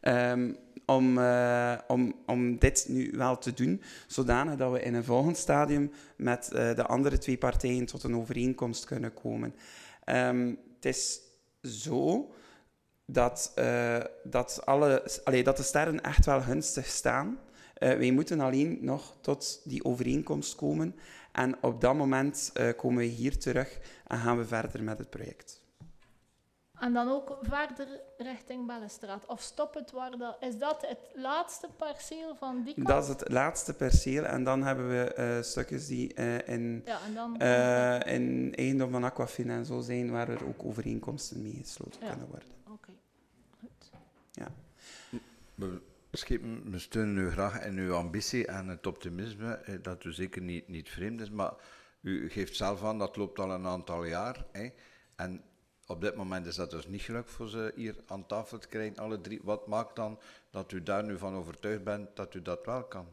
om dit nu wel te doen, zodanig dat we in een volgend stadium met de andere 2 partijen tot een overeenkomst kunnen komen. Het is zo dat de sterren echt wel gunstig staan. Wij moeten alleen nog tot die overeenkomst komen. En op dat moment komen we hier terug en gaan we verder met het project. En dan ook verder richting Bellestraat. Of stop het waar dat... Is dat het laatste perceel van die kant? Dat is het laatste perceel. En dan hebben we stukjes die in eigendom van Aquafin en zo zijn, waar er ook overeenkomsten mee gesloten kunnen worden. Oké, goed. Ja. We steunen u graag in uw ambitie en het optimisme, dat u zeker niet vreemd is, maar u geeft zelf aan, dat loopt al een aantal jaar. En op dit moment is dat dus niet gelukt voor ze hier aan tafel te krijgen, alle drie. Wat maakt dan dat u daar nu van overtuigd bent dat u dat wel kan?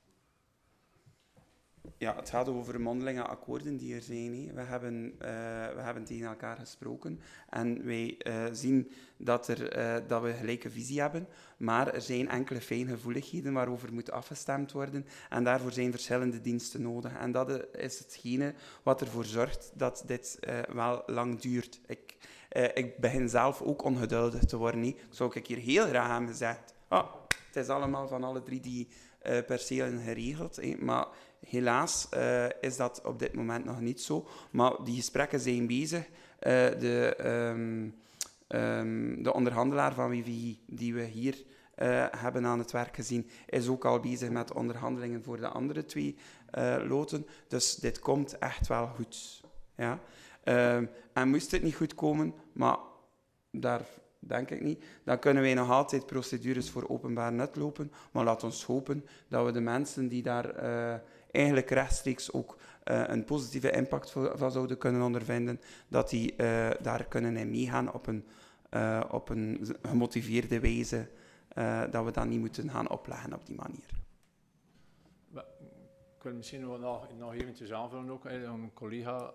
Ja, het gaat over mondelinge akkoorden die er zijn. We hebben tegen elkaar gesproken en wij zien dat we gelijke visie hebben, maar er zijn enkele fijngevoeligheden waarover moet afgestemd worden en daarvoor zijn verschillende diensten nodig. En dat is hetgene wat ervoor zorgt dat dit wel lang duurt. Ik begin zelf ook ongeduldig te worden. Zou ik hier heel graag hebben gezegd, het is allemaal van alle drie die percelen geregeld, maar helaas is dat op dit moment nog niet zo. Maar die gesprekken zijn bezig. De onderhandelaar van WVI, die we hier hebben aan het werk gezien, is ook al bezig met onderhandelingen voor de andere 2 loten. Dus dit komt echt wel goed. Ja? En moest het niet goed komen, maar daar denk ik niet, dan kunnen wij nog altijd procedures voor openbaar nut lopen. Maar laat ons hopen dat we de mensen die daar eigenlijk rechtstreeks ook een positieve impact van zouden kunnen ondervinden, dat die daar kunnen in meegaan op een gemotiveerde wijze, dat we dat niet moeten gaan opleggen op die manier. Ik wil misschien nog eventjes aanvullen ook, een collega.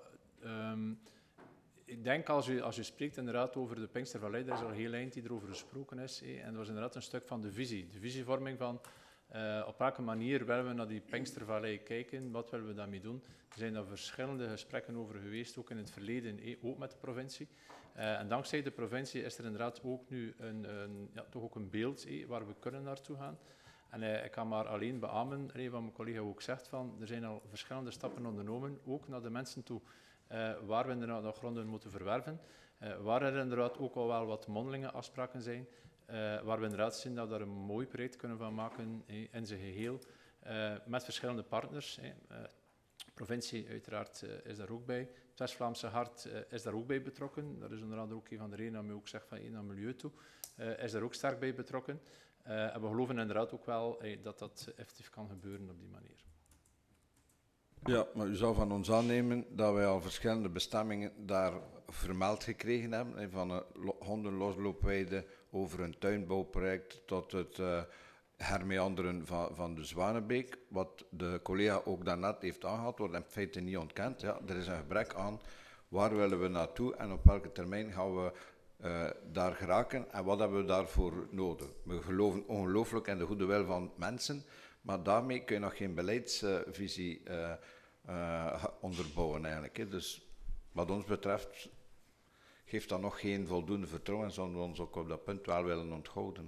Ik denk als u spreekt inderdaad over de Pinkstervallei, er is al een heel eind die erover gesproken is. En dat was inderdaad een stuk van de visie. De visievorming van op welke manier willen we naar die Pinkstervallei kijken, wat willen we daarmee doen. Er zijn daar verschillende gesprekken over geweest, ook in het verleden, ook met de provincie. En dankzij de provincie is er inderdaad ook nu toch ook een beeld waar we kunnen naartoe gaan. En ik kan maar alleen beamen, wat mijn collega ook zegt, van, er zijn al verschillende stappen ondernomen, ook naar de mensen toe, waar we inderdaad nog gronden moeten verwerven, waar er inderdaad ook al wel wat mondelinge afspraken zijn, waar we inderdaad zien dat we daar een mooi project kunnen van maken in zijn geheel, met verschillende partners. De provincie uiteraard is daar ook bij. Het West-Vlaamse Hart is daar ook bij betrokken. Dat is onder andere ook een van de redenen dat men ook zegt van naar milieu toe, is daar ook sterk bij betrokken. En we geloven inderdaad ook wel dat dat effectief kan gebeuren op die manier. Ja, maar u zou van ons aannemen dat wij al verschillende bestemmingen daar vermeld gekregen hebben, van een hondenlosloopweide over een tuinbouwproject tot het hermeanderen van de Zwanenbeek. Wat de collega ook daarnet heeft aangehaald, wordt in feite niet ontkend. Ja, er is een gebrek aan waar willen we naartoe en op welke termijn gaan we daar geraken en wat hebben we daarvoor nodig. We geloven ongelooflijk in de goede wil van mensen, maar daarmee kun je nog geen beleidsvisie onderbouwen eigenlijk. Hè. Dus wat ons betreft geeft dat nog geen voldoende vertrouwen en zouden we ons ook op dat punt wel willen onthouden.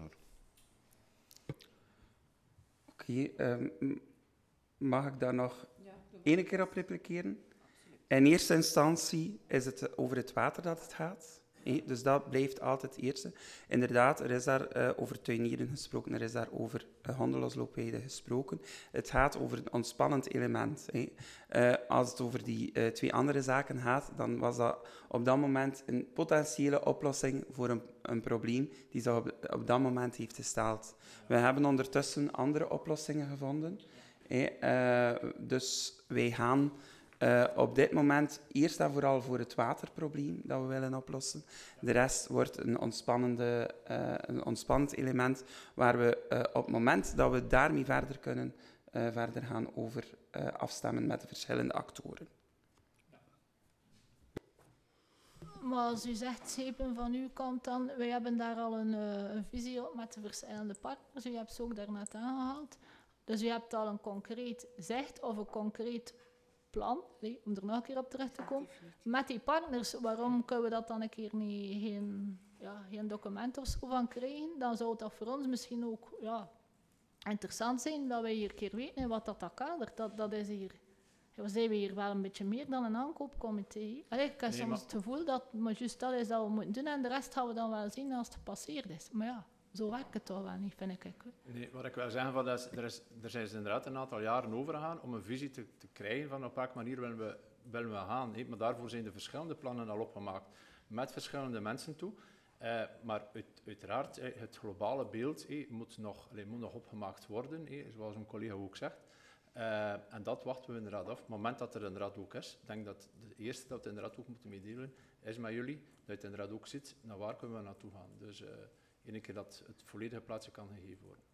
Oké, mag ik daar nog één keer op repliceren? In eerste instantie is het over het water dat het gaat. Dus dat blijft altijd het eerste. Inderdaad, er is daar over tuinieren gesproken, er is daar over hondenlosloopweide gesproken. Het gaat over een ontspannend element. Als het over die 2 andere zaken gaat, dan was dat op dat moment een potentiële oplossing voor een probleem die zich op dat moment heeft gesteld. We hebben ondertussen andere oplossingen gevonden. Dus wij gaan op dit moment eerst en vooral voor het waterprobleem dat we willen oplossen. De rest wordt een ontspannend element waar we op het moment dat we daarmee verder kunnen, verder gaan over afstemmen met de verschillende actoren. Maar als u zegt schepen van uw kant dan, wij hebben daar al een visie op met de verschillende partners. U hebt ze ook daarnet aangehaald. Dus u hebt al een concreet zicht of een concreet plan, om er nog een keer op terug te komen, met die partners, waarom kunnen we dat dan een keer niet geen document of zo van krijgen? Dan zou dat voor ons misschien ook interessant zijn, dat wij hier een keer weten wat dat kadert. Dat is hier... We zijn hier wel een beetje meer dan een aankoopcomité. Ik heb soms het gevoel dat maar juist dat is dat we moeten doen en de rest gaan we dan wel zien als het gepasseerd is. Maar ja, zo werkt het toch wel niet, vind ik. Nee, wat ik wil zeggen, er zijn inderdaad een aantal jaren overgegaan om een visie te krijgen van op welke manier willen we gaan. Maar daarvoor zijn de verschillende plannen al opgemaakt met verschillende mensen toe. Maar uiteraard, het globale beeld moet nog opgemaakt worden, zoals een collega ook zegt. En dat wachten we inderdaad af. Op het moment dat er inderdaad ook is, ik denk dat de eerste dat we inderdaad ook moeten meedelen, is met jullie, dat je inderdaad ook ziet, naar waar kunnen we naartoe gaan. Dus één keer dat het volledige plaatsje kan gegeven worden.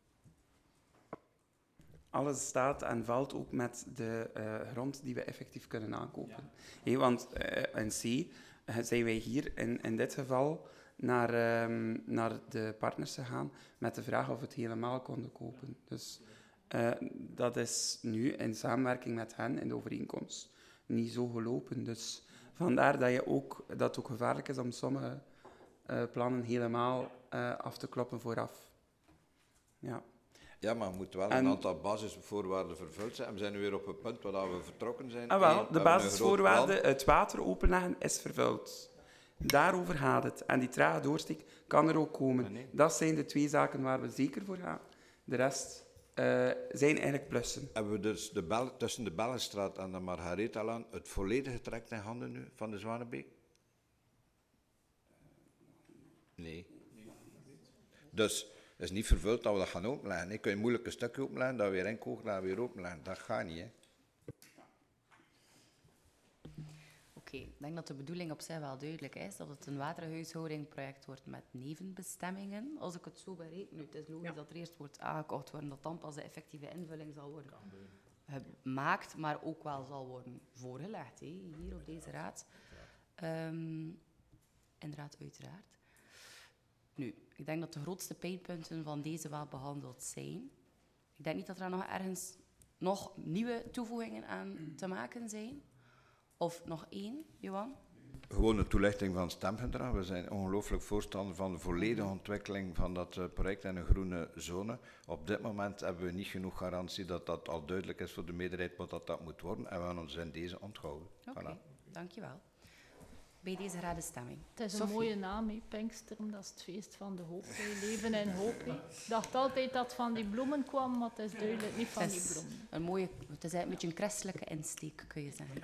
Alles staat en valt ook met de grond die we effectief kunnen aankopen. Ja. Want in C zijn wij hier in dit geval naar de partners gegaan met de vraag of we het helemaal konden kopen. Dus dat is nu in samenwerking met hen in de overeenkomst niet zo gelopen. Dus vandaar dat het ook gevaarlijk is om sommige plannen helemaal af te kloppen vooraf. Ja. Ja, maar er moeten wel een aantal basisvoorwaarden vervuld zijn. We zijn nu weer op het punt waar we vertrokken zijn. De basisvoorwaarde, het water openleggen, is vervuld. Daarover gaat het. En die trage doorsteek kan er ook komen. Nee. Dat zijn de twee zaken waar we zeker voor gaan. De rest zijn eigenlijk plussen. Hebben we dus tussen de Bellenstraat en de Margarethalaan het volledige traject in handen nu van de Zwanebeek? Nee. Dus het is niet vervuld dat we dat gaan openleggen. Dan kun je moeilijk een stukje openleggen, dat we weer inkogen, dat we weer openleggen. Dat gaat niet, hè. Oké, ik denk dat de bedoeling op zich wel duidelijk is, dat het een waterhuishoudingproject wordt met nevenbestemmingen. Als ik het zo bereken, nu, het is logisch dat er eerst wordt aangekocht worden, dat dan pas de effectieve invulling zal worden gemaakt, maar ook wel zal worden voorgelegd, hier op deze raad. Inderdaad, uiteraard. Nu, ik denk dat de grootste pijnpunten van deze wel behandeld zijn. Ik denk niet dat er nog ergens nog nieuwe toevoegingen aan te maken zijn. Of nog één, Johan? Gewoon een toelichting van stemgedrag. We zijn ongelooflijk voorstander van de volledige ontwikkeling van dat project in een groene zone. Op dit moment hebben we niet genoeg garantie dat dat al duidelijk is voor de meerderheid wat dat moet worden. En we gaan ons in deze onthouden. Oké, dankjewel. Bij deze radenstemming. Het is een mooie naam, Pinksteren, dat is het feest van de hoop. Leven in hoop. Ik dacht altijd dat het van die bloemen kwam, maar het is duidelijk niet van die bloemen. Het is eigenlijk een beetje een christelijke insteek, kun je zeggen.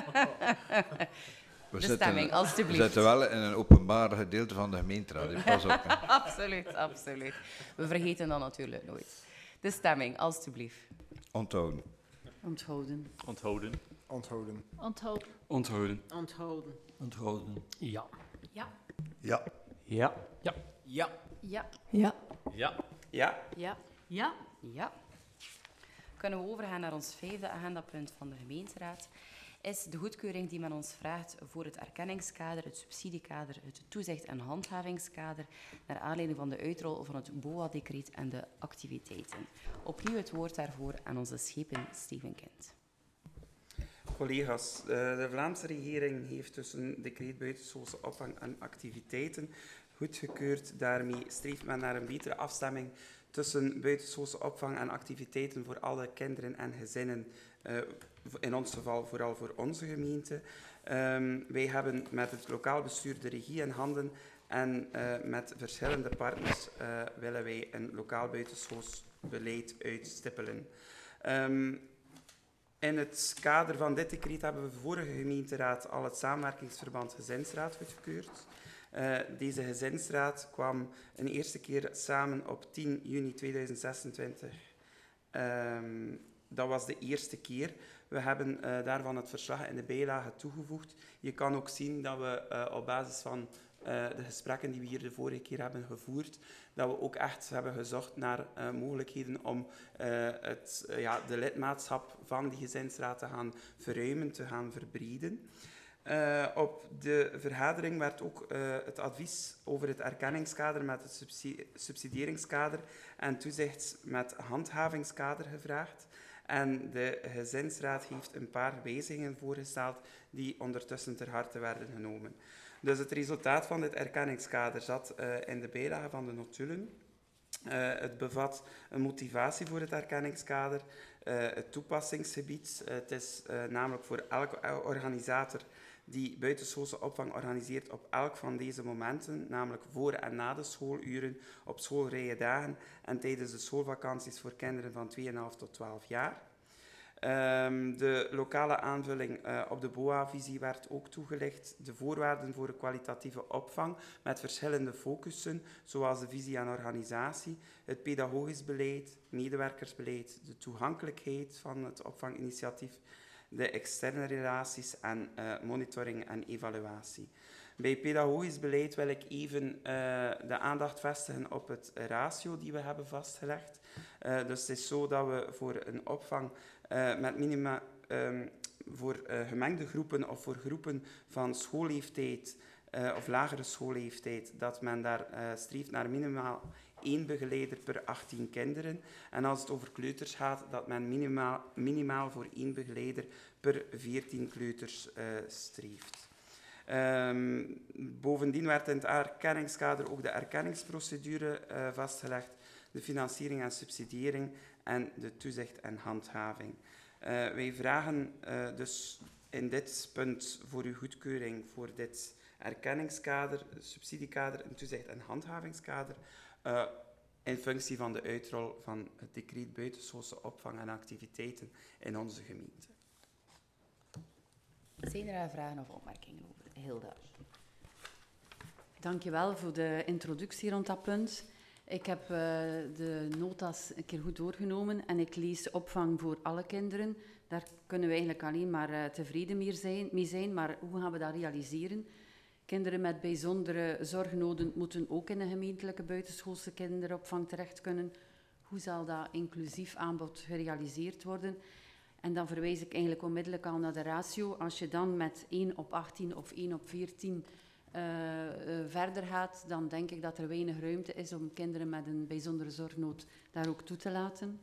Stemming, alstublieft. We zitten wel in een openbaar gedeelte van de gemeenteraad. Pas op. Absoluut, absoluut. We vergeten dat natuurlijk nooit. De stemming, alstublieft. Onthouden. Onthouden. Onthouden. Onthouden. Onthouden. Onthouden. Onthouden. Onthouden. Ja. Ja. Ja. Ja. Ja. Ja. Ja. Ja. Ja. Ja. Ja. Ja. Kunnen we overgaan naar ons 5e agendapunt van de gemeenteraad. Is de goedkeuring die men ons vraagt voor het erkenningskader, het subsidiekader, het toezicht- en handhavingskader, naar aanleiding van de uitrol van het BOA-decreet en de activiteiten. Opnieuw het woord daarvoor aan onze schepen Steven Kind. Collega's, de Vlaamse regering heeft tussen decreet buitenschoolse opvang en activiteiten goedgekeurd. Daarmee streeft men naar een betere afstemming tussen buitenschoolse opvang en activiteiten voor alle kinderen en gezinnen. In ons geval vooral voor onze gemeente. Wij hebben met het lokaal bestuur de regie in handen en met verschillende partners willen wij een lokaal buitenschools beleid uitstippelen. In het kader van dit decreet hebben we de vorige gemeenteraad al het samenwerkingsverband gezinsraad goedgekeurd. Deze gezinsraad kwam een eerste keer samen op 10 juni 2026. Dat was de eerste keer. We hebben daarvan het verslag in de bijlage toegevoegd. Je kan ook zien dat we op basis van de gesprekken die we hier de vorige keer hebben gevoerd, dat we ook echt hebben gezocht naar mogelijkheden om de lidmaatschap van die gezinsraad te gaan verruimen, te gaan verbreden. Op de vergadering werd ook het advies over het erkenningskader met het subsidieringskader en toezichts met handhavingskader gevraagd. En de gezinsraad heeft een paar wijzigingen voorgesteld die ondertussen ter harte werden genomen. Dus het resultaat van dit erkenningskader zat in de bijlage van de notulen. Het bevat een motivatie voor het erkenningskader, het toepassingsgebied. Het is namelijk voor elke organisator die buitenschoolse opvang organiseert op elk van deze momenten, namelijk voor en na de schooluren, op schoolvrije dagen en tijdens de schoolvakanties voor kinderen van 2,5 tot 12 jaar. De lokale aanvulling op de BOA-visie werd ook toegelicht. De voorwaarden voor een kwalitatieve opvang met verschillende focussen, zoals de visie en organisatie, het pedagogisch beleid, medewerkersbeleid, de toegankelijkheid van het opvanginitiatief, de externe relaties en monitoring en evaluatie. Bij pedagogisch beleid wil ik even de aandacht vestigen op het ratio die we hebben vastgelegd. Dus het is zo dat we voor een opvang met minima, voor gemengde groepen of voor groepen van schoolleeftijd of lagere schoolleeftijd, dat men daar streeft naar minimaal 1 begeleider per 18 kinderen. En als het over kleuters gaat, dat men minimaal voor 1 begeleider per 14 kleuters streeft. Bovendien werd in het erkenningskader ook de erkenningsprocedure vastgelegd, de financiering en subsidiëring en de toezicht en handhaving. Wij vragen dus in dit punt voor uw goedkeuring voor dit erkenningskader, subsidiekader, een toezicht- en handhavingskader, in functie van de uitrol van het decreet buitenschoolse opvang en activiteiten in onze gemeente. Zijn er vragen of opmerkingen over? Hilda. Dank je wel voor de introductie rond dat punt. Ik heb de nota's een keer goed doorgenomen en ik lees opvang voor alle kinderen. Daar kunnen we eigenlijk alleen maar tevreden mee zijn, maar hoe gaan we dat realiseren? Kinderen met bijzondere zorgnoden moeten ook in een gemeentelijke buitenschoolse kinderopvang terecht kunnen. Hoe zal dat inclusief aanbod gerealiseerd worden? En dan verwijs ik eigenlijk onmiddellijk al naar de ratio. Als je dan met 1 op 18 of 1 op 14 verder gaat, dan denk ik dat er weinig ruimte is om kinderen met een bijzondere zorgnood daar ook toe te laten.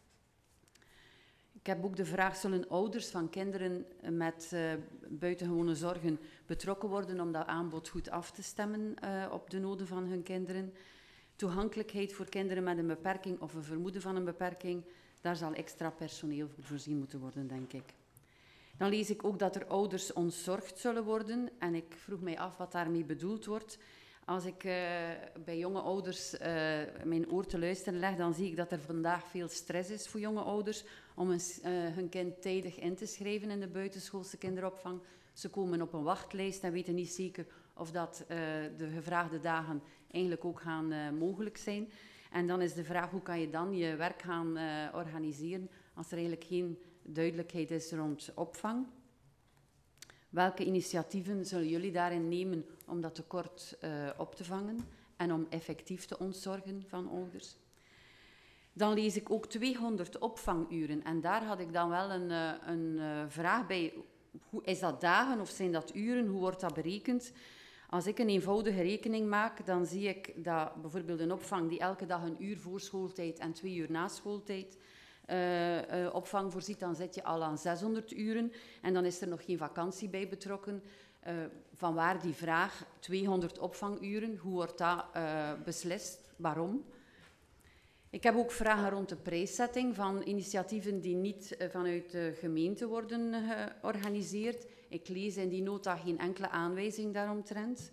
Ik heb ook de vraag, zullen ouders van kinderen met buitengewone zorgen betrokken worden om dat aanbod goed af te stemmen op de noden van hun kinderen? Toegankelijkheid voor kinderen met een beperking of een vermoeden van een beperking, daar zal extra personeel voor voorzien moeten worden, denk ik. Dan lees ik ook dat er ouders ontzorgd zullen worden en ik vroeg mij af wat daarmee bedoeld wordt. Als ik bij jonge ouders mijn oor te luisteren leg, dan zie ik dat er vandaag veel stress is voor jonge ouders om hun kind tijdig in te schrijven in de buitenschoolse kinderopvang. Ze komen op een wachtlijst en weten niet zeker of dat de gevraagde dagen eigenlijk ook gaan mogelijk zijn. En dan is de vraag, hoe kan je dan je werk gaan organiseren als er eigenlijk geen duidelijkheid is rond opvang? Welke initiatieven zullen jullie daarin nemen om dat tekort op te vangen en om effectief te ontzorgen van ouders? Dan lees ik ook 200 opvanguren en daar had ik dan wel een vraag bij. Is dat dagen of zijn dat uren? Hoe wordt dat berekend? Als ik een eenvoudige rekening maak, dan zie ik dat bijvoorbeeld een opvang die elke dag 1 uur voor schooltijd en 2 uur na schooltijd opvang voorziet, dan zit je al aan 600 uren en dan is er nog geen vakantie bij betrokken. Vanwaar die vraag, 200 opvanguren, hoe wordt dat beslist, waarom? Ik heb ook vragen rond de prijszetting van initiatieven die niet vanuit de gemeente worden georganiseerd. Ik lees in die nota geen enkele aanwijzing daaromtrent.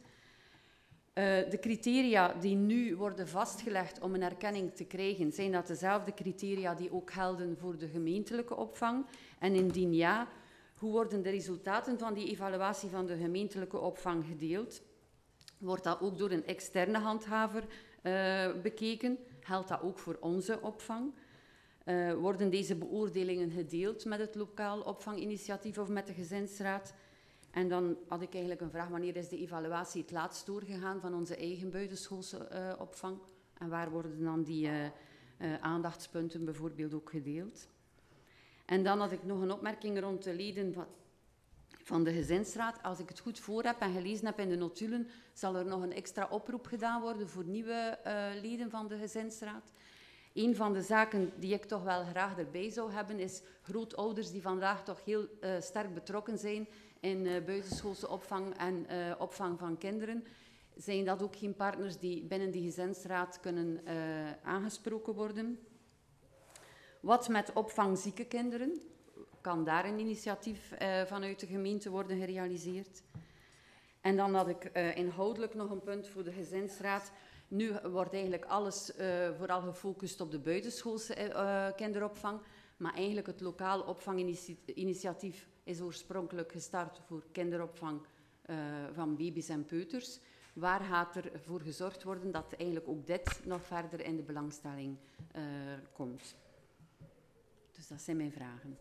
De criteria die nu worden vastgelegd om een erkenning te krijgen, zijn dat dezelfde criteria die ook gelden voor de gemeentelijke opvang? En indien ja, hoe worden de resultaten van die evaluatie van de gemeentelijke opvang gedeeld? Wordt dat ook door een externe handhaver bekeken? Geldt dat ook voor onze opvang? Worden deze beoordelingen gedeeld met het lokaal opvanginitiatief of met de gezinsraad? En dan had ik eigenlijk een vraag, wanneer is de evaluatie het laatst doorgegaan van onze eigen buitenschoolse opvang? En waar worden dan die aandachtspunten bijvoorbeeld ook gedeeld? En dan had ik nog een opmerking rond de leden van de gezinsraad. Als ik het goed voor heb en gelezen heb in de notulen, zal er nog een extra oproep gedaan worden voor nieuwe leden van de gezinsraad. Een van de zaken die ik toch wel graag erbij zou hebben, is grootouders die vandaag toch heel sterk betrokken zijn in buitenschoolse opvang en opvang van kinderen. Zijn dat ook geen partners die binnen die gezinsraad kunnen aangesproken worden? Wat met opvangzieke kinderen? Kan daar een initiatief vanuit de gemeente worden gerealiseerd? En dan had ik inhoudelijk nog een punt voor de gezinsraad. Nu wordt eigenlijk alles vooral gefocust op de buitenschoolse kinderopvang. Maar eigenlijk het lokaal opvanginitiatief is oorspronkelijk gestart voor kinderopvang van baby's en peuters. Waar gaat er voor gezorgd worden dat eigenlijk ook dit nog verder in de belangstelling komt? Dus dat zijn mijn vragen.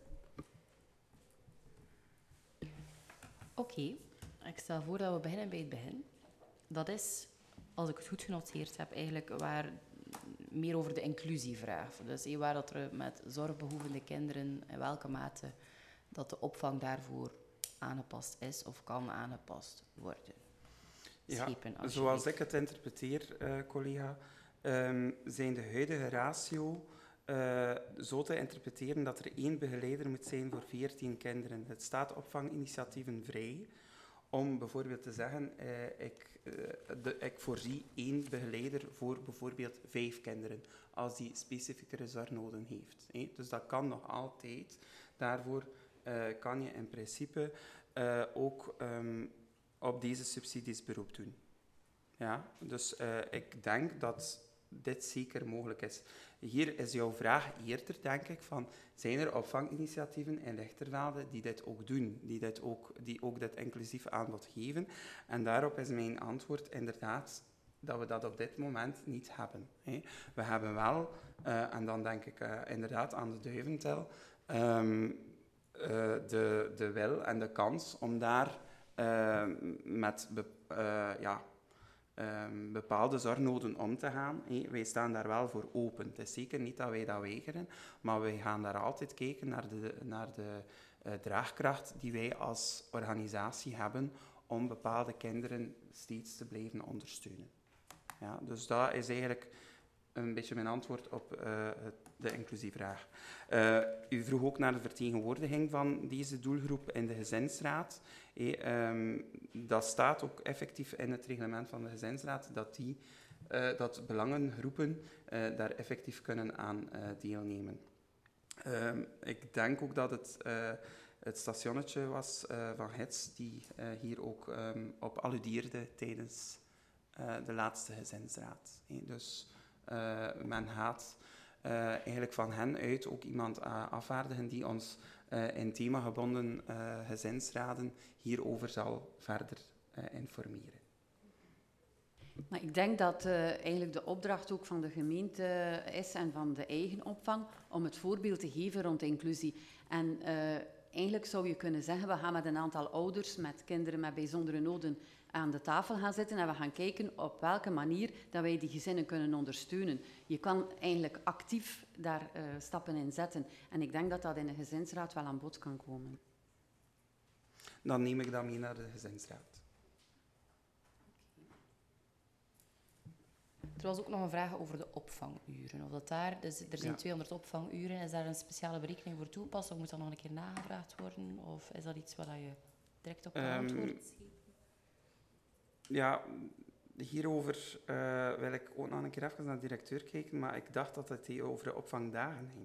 Oké, ik stel voor dat we beginnen bij het begin. Dat is, als ik het goed genoteerd heb, eigenlijk meer over de inclusievraag. Dus waar dat er met zorgbehoevende kinderen, in welke mate dat de opvang daarvoor aangepast is of kan aangepast worden. Ja, Schepen, zoals ik het interpreteer, collega, zijn de huidige ratio zo te interpreteren dat er 1 begeleider moet zijn voor 14 kinderen. Het staat opvanginitiatieven vrij om bijvoorbeeld te zeggen, ik voorzie 1 begeleider voor bijvoorbeeld 5 kinderen, als die specifiekere zorgnoden heeft. Dus dat kan nog altijd. Daarvoor kan je in principe ook op deze subsidies beroep doen. Ja, dus ik denk dat dit zeker mogelijk is. Hier is jouw vraag eerder, denk ik, van zijn er opvanginitiatieven in Lichtervelde die dit ook doen, die ook dit inclusief aanbod geven? En daarop is mijn antwoord inderdaad dat we dat op dit moment niet hebben. We hebben wel, en dan denk ik inderdaad aan de Duiventel, de wil en de kans om daar met bepaalde zorgnoden om te gaan. Wij staan daar wel voor open. Het is zeker niet dat wij dat weigeren, maar wij gaan daar altijd kijken naar de draagkracht die wij als organisatie hebben om bepaalde kinderen steeds te blijven ondersteunen. Ja, dus dat is eigenlijk een beetje mijn antwoord op de inclusievraag. U vroeg ook naar de vertegenwoordiging van deze doelgroep in de gezinsraad. Dat staat ook effectief in het reglement van de gezinsraad dat belangengroepen daar effectief kunnen aan deelnemen. Ik denk ook dat het stationnetje was van HITS die hier ook op alludeerde tijdens de laatste gezinsraad. Dus men gaat eigenlijk van hen uit ook iemand afvaardigen die ons in themagebonden gezinsraden hierover zal verder informeren. Maar ik denk dat eigenlijk de opdracht ook van de gemeente is en van de eigen opvang om het voorbeeld te geven rond inclusie. En eigenlijk zou je kunnen zeggen, we gaan met een aantal ouders met kinderen met bijzondere noden aan de tafel gaan zitten en we gaan kijken op welke manier dat wij die gezinnen kunnen ondersteunen. Je kan eigenlijk actief daar stappen in zetten. En ik denk dat dat in de gezinsraad wel aan bod kan komen. Dan neem ik dat mee naar de gezinsraad. Er was ook nog een vraag over de opvanguren. Of dat dus er zijn 200 opvanguren. Is daar een speciale berekening voor toegepast? Of moet dat nog een keer nagevraagd worden? Of is dat iets waar je direct op kan antwoorden? Ja, hierover wil ik ook nog een keer even naar de directeur kijken, maar ik dacht dat het hier over de opvangdagen ging.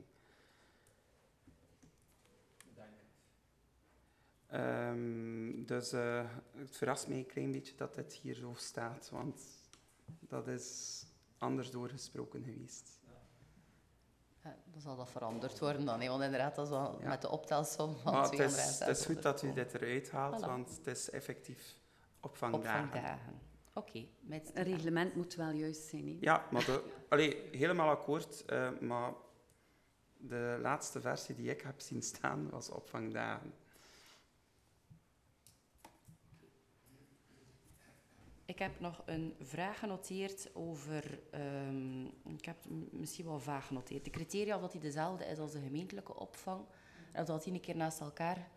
Dus het verrast mij een klein beetje dat dit hier zo staat, want dat is anders doorgesproken geweest. Ja, dan zal dat veranderd worden dan, want inderdaad, dat is wel met de optelsom van maar 200. Het is goed dat u dit eruit haalt, want het is effectief opvangdagen. Oké. Het reglement moet wel juist zijn. Hè? Ja, maar helemaal akkoord, maar de laatste versie die ik heb zien staan was opvangdagen. Ik heb nog een vraag genoteerd over, ik heb het misschien wel vaag genoteerd, de criteria of dat die dezelfde is als de gemeentelijke opvang, en of dat die een keer naast elkaar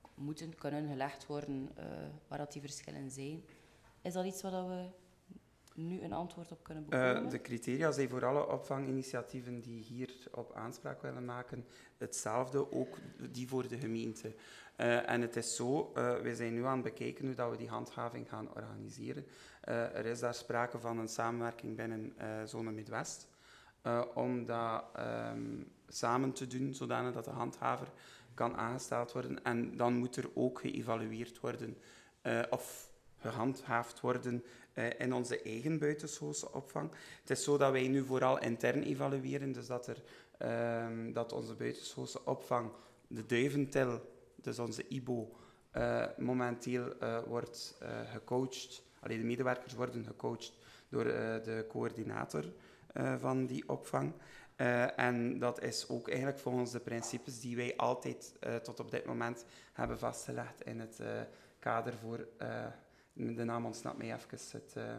kunnen gelegd worden, waar dat die verschillen zijn. Is dat iets wat we nu een antwoord op kunnen bekomen? De criteria zijn voor alle opvanginitiatieven die hier op aanspraak willen maken hetzelfde, ook die voor de gemeente. En het is zo, wij zijn nu aan het bekijken hoe dat we die handhaving gaan organiseren. Er is daar sprake van een samenwerking binnen Zone Midwest, om dat samen te doen, zodanig dat de handhaver kan aangesteld worden. En dan moet er ook geëvalueerd worden, of gehandhaafd worden in onze eigen buitenschoolse opvang. Het is zo dat wij nu vooral intern evalueren, dus dat onze buitenschoolse opvang, de Duiventil, dus onze IBO, momenteel wordt gecoacht. De medewerkers worden gecoacht door de coördinator van die opvang. En dat is ook eigenlijk volgens de principes die wij altijd tot op dit moment hebben vastgelegd in het kader voor... de naam ontsnapt mij even.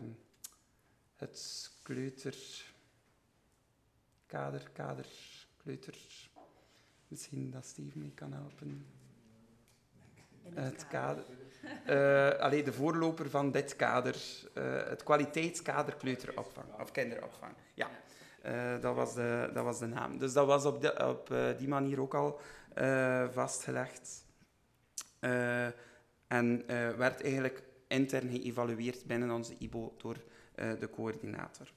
Het kleuter. Misschien dat Steve mee kan helpen. Het kader. De voorloper van dit kader. Het kwaliteitskader kleuteropvang. Of kinderopvang. Ja, dat was de naam. Dus dat was op die manier ook al vastgelegd. En werd eigenlijk intern geëvalueerd binnen onze IBO door de coördinator.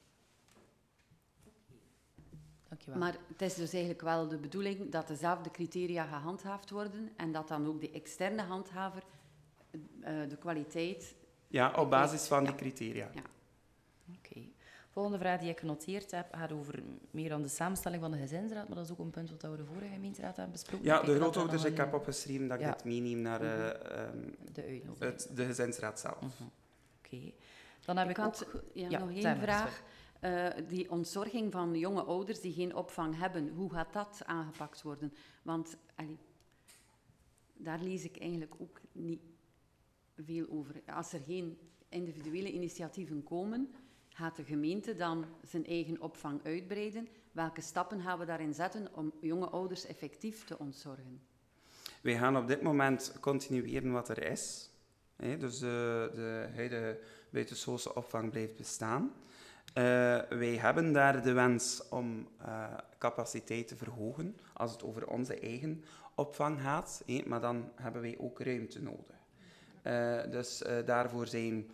Dankjewel. Maar het is dus eigenlijk wel de bedoeling dat dezelfde criteria gehandhaafd worden en dat dan ook de externe handhaver de kwaliteit... Ja, op basis van die criteria. Ja. Oké. Volgende vraag die ik genoteerd heb, gaat over meer dan de samenstelling van de gezinsraad, maar dat is ook een punt wat we de vorige gemeenteraad hebben besproken. Ja, de grootouders, ik heb opgeschreven dat ik dit meeneem naar de gezinsraad zelf. Oké. Dan heb ik had ook... nog één vraag. Die ontzorging van jonge ouders die geen opvang hebben, hoe gaat dat aangepakt worden? Want daar lees ik eigenlijk ook niet veel over. Als er geen individuele initiatieven komen, gaat de gemeente dan zijn eigen opvang uitbreiden? Welke stappen gaan we daarin zetten om jonge ouders effectief te ontzorgen? Wij gaan op dit moment continueren wat er is. Dus de huidige buitenschoolse opvang blijft bestaan. Wij hebben daar de wens om capaciteit te verhogen als het over onze eigen opvang gaat, maar dan hebben wij ook ruimte nodig. Dus daarvoor zijn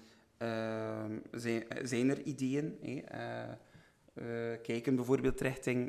er ideeën. Kijken bijvoorbeeld richting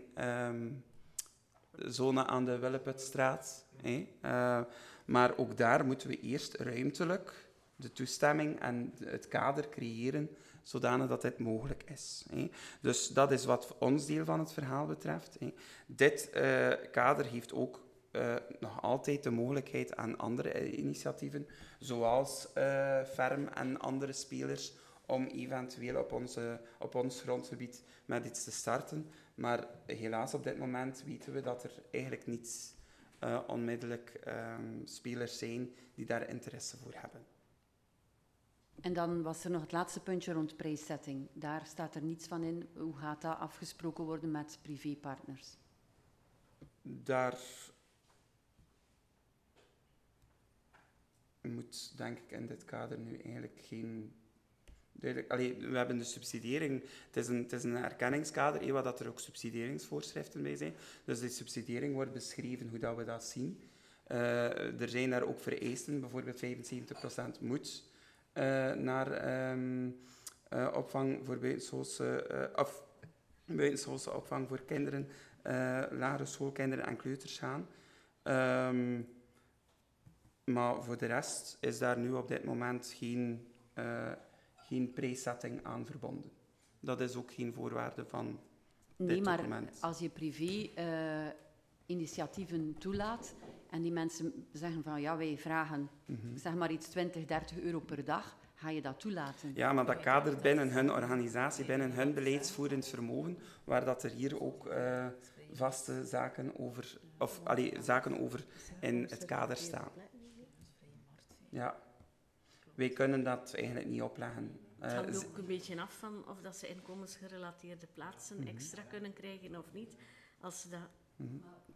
zone aan de Willeputstraat. Maar ook daar moeten we eerst ruimtelijk de toestemming en het kader creëren zodanig dat dit mogelijk is. Dus dat is wat ons deel van het verhaal betreft. Dit kader heeft ook nog altijd de mogelijkheid aan andere initiatieven, zoals Ferm en andere spelers, om eventueel op ons grondgebied met iets te starten. Maar helaas op dit moment weten we dat er eigenlijk niet onmiddellijk spelers zijn die daar interesse voor hebben. En dan was er nog het laatste puntje rond prijszetting. Daar staat er niets van in. Hoe gaat dat afgesproken worden met privépartners? Daar moet, denk ik, in dit kader nu eigenlijk geen... we hebben de subsidiëring. Het is een erkenningskader, waar dat er ook subsidiëringsvoorschriften bij zijn. Dus de subsidiëring wordt beschreven hoe dat we dat zien. Er zijn daar ook vereisten, bijvoorbeeld 75% moet naar opvang voor buitenschoolse opvang voor kinderen, lagere schoolkinderen en kleuters gaan. Maar voor de rest is daar nu op dit moment geen prijszetting aan verbonden. Dat is ook geen voorwaarde van dit document. Maar als je privé-initiatieven toelaat en die mensen zeggen van ja, wij vragen zeg maar iets 20, 30 euro per dag, ga je dat toelaten? Ja, maar dat kadert binnen hun organisatie, binnen hun beleidsvoerend vermogen, waar dat er hier ook vaste zaken over, zaken over in het kader staan. Ja, wij kunnen dat eigenlijk niet opleggen. Het hangt ook een beetje af van of dat ze inkomensgerelateerde plaatsen extra kunnen krijgen of niet. Als ze dat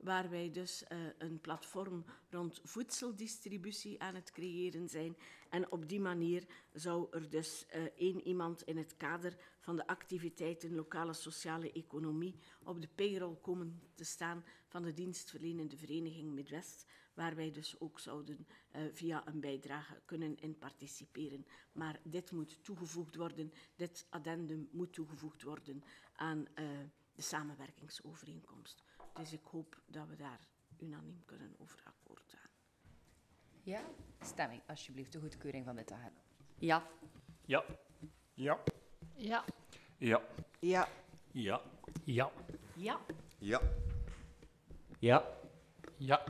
waar wij dus een platform rond voedseldistributie aan het creëren zijn. En op die manier zou er dus 1 iemand in het kader van de activiteiten lokale sociale economie op de payroll komen te staan van de dienstverlenende vereniging Midwest, waar wij dus ook zouden via een bijdrage kunnen in participeren. Maar dit moet toegevoegd worden, dit addendum moet toegevoegd worden aan de samenwerkingsovereenkomst. Dus ik hoop dat we daar unaniem kunnen over akkoord gaan. Ja? Stemming, alsjeblieft. De goedkeuring van dit agenda. Ja. Ja. Ja. Ja. Ja. Ja. Ja. Ja. Ja. Ja. Ja. Ja.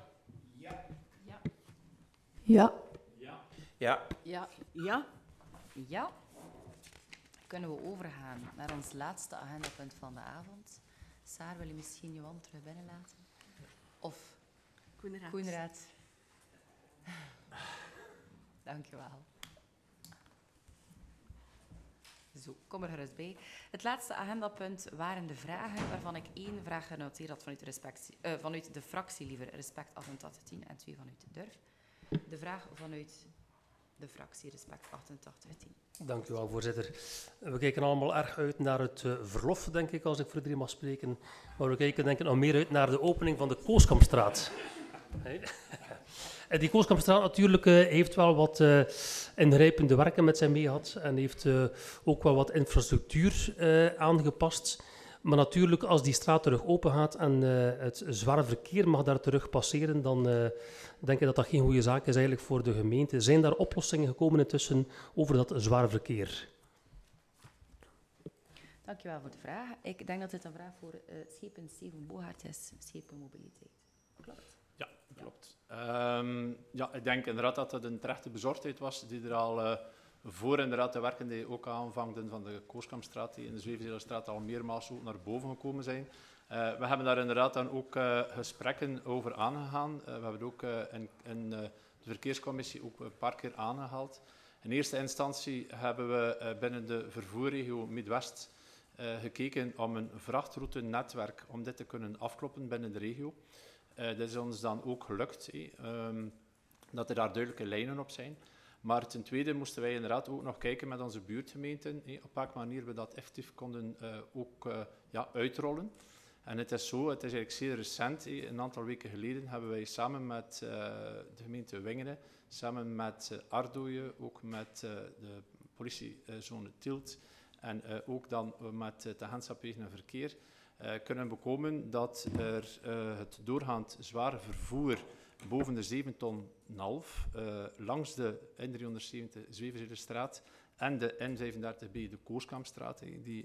Ja. Ja. Ja. Ja. Ja. Kunnen we overgaan naar ons laatste agendapunt van de avond. Saar, wil je misschien Johan terug binnenlaten? Of Koenraad? Dank je wel. Zo, kom er gerust bij. Het laatste agendapunt waren de vragen, waarvan ik 1 vraag genoteerd had vanuit de fractie, liever, Respect 8810, en 2 vanuit Durf. De vraag vanuit de fractie, Respect 8810. Dank u wel, voorzitter. We kijken allemaal erg uit naar het verlof, denk ik, als ik voor iedereen mag spreken. Maar we kijken denk ik nog meer uit naar de opening van de Kooskampstraat. En die Kooskampstraat natuurlijk heeft wel wat ingrijpende werken met zich mee gehad en heeft ook wel wat infrastructuur aangepast. Maar natuurlijk, als die straat terug open gaat en het zware verkeer mag daar terug passeren, dan denk ik dat dat geen goede zaak is eigenlijk voor de gemeente. Zijn daar oplossingen gekomen intussen over dat zware verkeer? Dank je wel voor de vraag. Ik denk dat dit een vraag voor schepen Steven Bogaert is, schepenmobiliteit. Klopt? Ja, klopt. Ja, ik denk inderdaad dat het een terechte bezorgdheid was die er al voor inderdaad de werken die ook aanvangden van de Kooskampstraat, die in de Zwevenzeelerstraat al meermaals ook naar boven gekomen zijn. We hebben daar inderdaad dan ook gesprekken over aangegaan. We hebben het ook in de verkeerscommissie ook een paar keer aangehaald. In eerste instantie hebben we binnen de vervoerregio Midwest gekeken om een vrachtroutenetwerk om dit te kunnen afkloppen binnen de regio. Dat is ons dan ook gelukt, dat er daar duidelijke lijnen op zijn. Maar ten tweede moesten wij inderdaad ook nog kijken met onze buurtgemeenten op welke manier we dat effectief konden uitrollen. En het is zo, het is eigenlijk zeer recent, een aantal weken geleden hebben wij samen met de gemeente Wingeren, samen met Ardooien, ook met de politiezone Tielt en ook dan met de Agentschap Wegen en Verkeer kunnen bekomen dat er het doorgaand zware vervoer boven de 7,5 ton langs de N370 Zwevenzeelerstraat en de N35B, de Kooskampstraat, die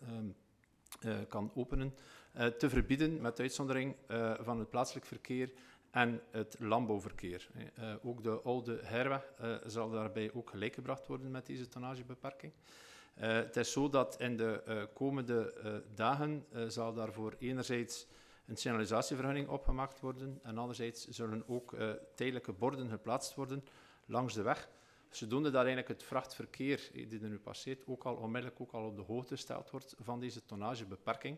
kan openen, te verbieden met uitzondering van het plaatselijk verkeer en het landbouwverkeer. Ook de oude herweg zal daarbij ook gelijkgebracht worden met deze tonnagebeperking. Het is zo dat in de komende dagen zal daarvoor enerzijds een signalisatievergunning opgemaakt worden en anderzijds zullen ook tijdelijke borden geplaatst worden langs de weg, zodoende dat eigenlijk het vrachtverkeer die er nu passeert ook al onmiddellijk ook al op de hoogte gesteld wordt van deze tonnagebeperking.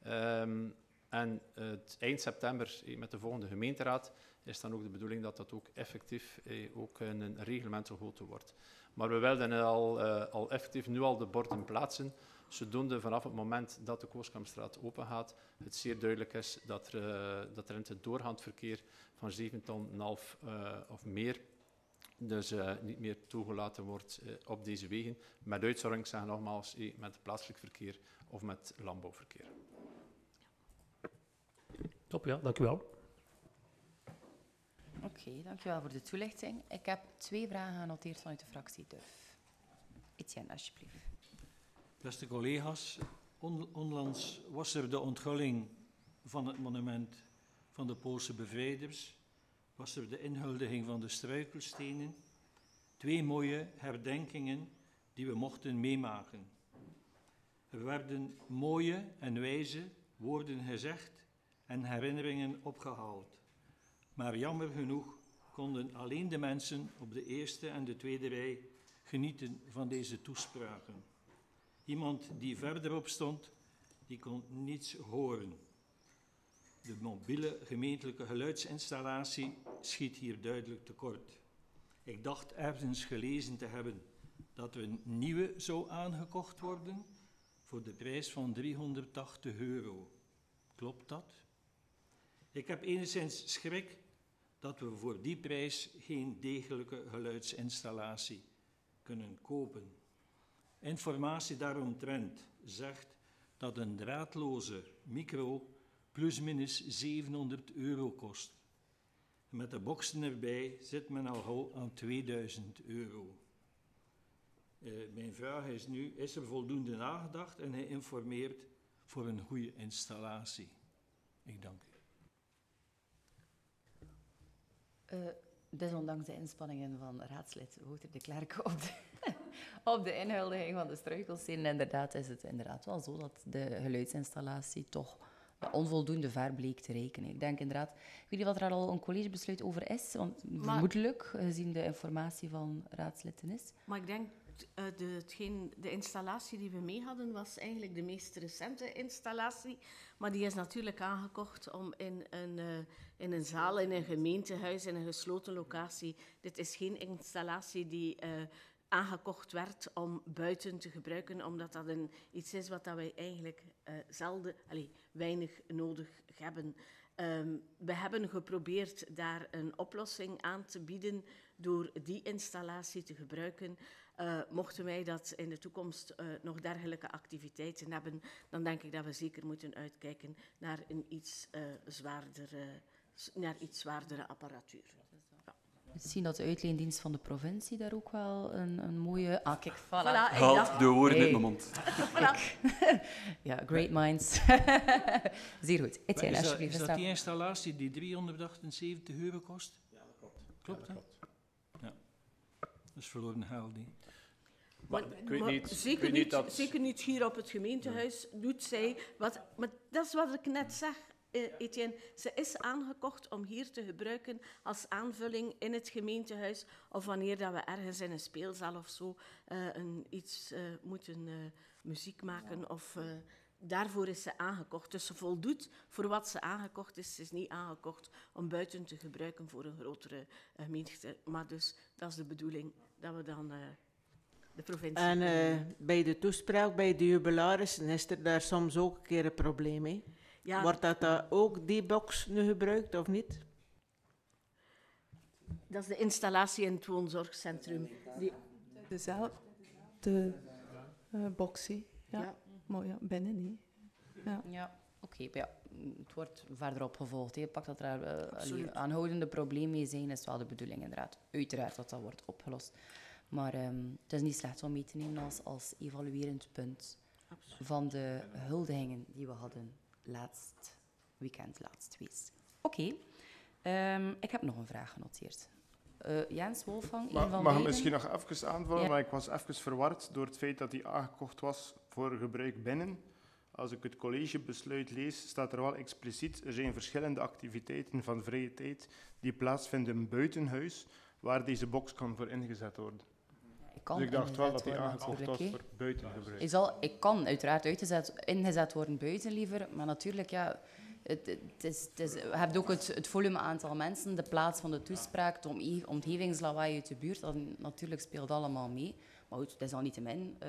En eind september met de volgende gemeenteraad is dan ook de bedoeling dat dat ook effectief ook in een reglement gegoten wordt. Maar we wilden al effectief nu al de borden plaatsen, zodoende vanaf het moment dat de Kooskampstraat open gaat, het zeer duidelijk is dat er in het doorgaand verkeer van 7,5 ton of meer dus niet meer toegelaten wordt op deze wegen, met uitzondering, ik zeg nogmaals, met plaatselijk verkeer of met landbouwverkeer. Top, ja, dank u wel. Oké, dankjewel voor de toelichting. Ik heb 2 vragen genoteerd vanuit de fractie Durf. Etienne, alsjeblieft. Beste collega's, onlangs was er de onthulling van het monument van de Poolse bevrijders, was er de inhuldiging van de struikelstenen. 2 mooie herdenkingen die we mochten meemaken. Er werden mooie en wijze woorden gezegd en herinneringen opgehaald. Maar jammer genoeg konden alleen de mensen op de eerste en de tweede rij genieten van deze toespraken. Iemand die verderop stond, die kon niets horen. De mobiele gemeentelijke geluidsinstallatie schiet hier duidelijk tekort. Ik dacht ergens gelezen te hebben dat er een nieuwe zou aangekocht worden voor de prijs van €380. Klopt dat? Ik heb enigszins schrik dat we voor die prijs geen degelijke geluidsinstallatie kunnen kopen. Informatie daaromtrent zegt dat een draadloze micro plusminus €700 kost. Met de boxen erbij zit men al gauw aan €2000. Mijn vraag is nu, is er voldoende nagedacht en geïnformeerd voor een goede installatie? Ik dank u. Desondanks de inspanningen van raadslid Wouter de Klerk op de inhuldiging van de struikelstenen, inderdaad is het inderdaad wel zo dat de geluidsinstallatie toch onvoldoende ver bleek te reiken. Ik denk inderdaad, ik weet niet wat er al een collegebesluit over is, want vermoedelijk, gezien de informatie van raadslid is. Maar ik denk, de installatie die we mee hadden, was eigenlijk de meest recente installatie. Maar die is natuurlijk aangekocht om in een zaal, in een gemeentehuis, in een gesloten locatie. Dit is geen installatie die aangekocht werd om buiten te gebruiken, omdat dat iets is wat wij eigenlijk weinig nodig hebben. We hebben geprobeerd daar een oplossing aan te bieden door die installatie te gebruiken. Mochten wij dat in de toekomst nog dergelijke activiteiten hebben, dan denk ik dat we zeker moeten uitkijken naar een iets zwaardere apparatuur. Ja. Misschien dat de uitleendienst van de provincie daar ook wel een mooie... Ah, kijk, voilà. Haalt de woorden uit mijn mond. Ja, great minds. Zeer goed. Etienne, alsjeblieft. Is dat die installatie die €378 kost? Ja, dat klopt. Klopt, hè? Ja. Dat is verloren geld, die. Maar ik weet niet, zeker niet hier op het gemeentehuis doet zij... Maar dat is wat ik net zeg, Etienne. Ze is aangekocht om hier te gebruiken als aanvulling in het gemeentehuis of wanneer dat we ergens in een speelzaal of zo moeten muziek maken of... Daarvoor is ze aangekocht. Dus ze voldoet voor wat ze aangekocht is. Ze is niet aangekocht om buiten te gebruiken voor een grotere menigte. Maar dus, dat is de bedoeling dat we dan de provincie... En bij de toespraak, bij de jubilarissen, is er daar soms ook een keer een probleem mee? Ja. Wordt dat ook die box nu gebruikt, of niet? Dat is de installatie in het woonzorgcentrum. Dezelfde boxie, ja. Maar ja, binnen niet. Ja, oké. Ja, het wordt verder opgevolgd. Je pakt dat er aanhoudende problemen mee zijn, is wel de bedoeling inderdaad. Uiteraard dat dat wordt opgelost. Maar het is niet slecht om mee te nemen als evaluerend punt van de huldigingen die we hadden laatst weekend. Oké. Ik heb nog een vraag genoteerd. Jens, Wolfgang, een van mag ik misschien nog even aanvullen? Ja. Maar ik was even verward door het feit dat die aangekocht was voor gebruik binnen. Als ik het collegebesluit lees, staat er wel expliciet: er zijn verschillende activiteiten van vrije tijd die plaatsvinden buiten huis, waar deze box kan voor ingezet worden. Dus ik dacht wel dat die aangekocht was voor buitengebruik. Ik kan uiteraard ingezet worden buiten liever, maar natuurlijk, ja... je hebt ook het volume aantal mensen, de plaats van de toespraak, de omgevingslawaai uit de buurt. Dat natuurlijk speelt allemaal mee. Maar goed, het is al niet te min.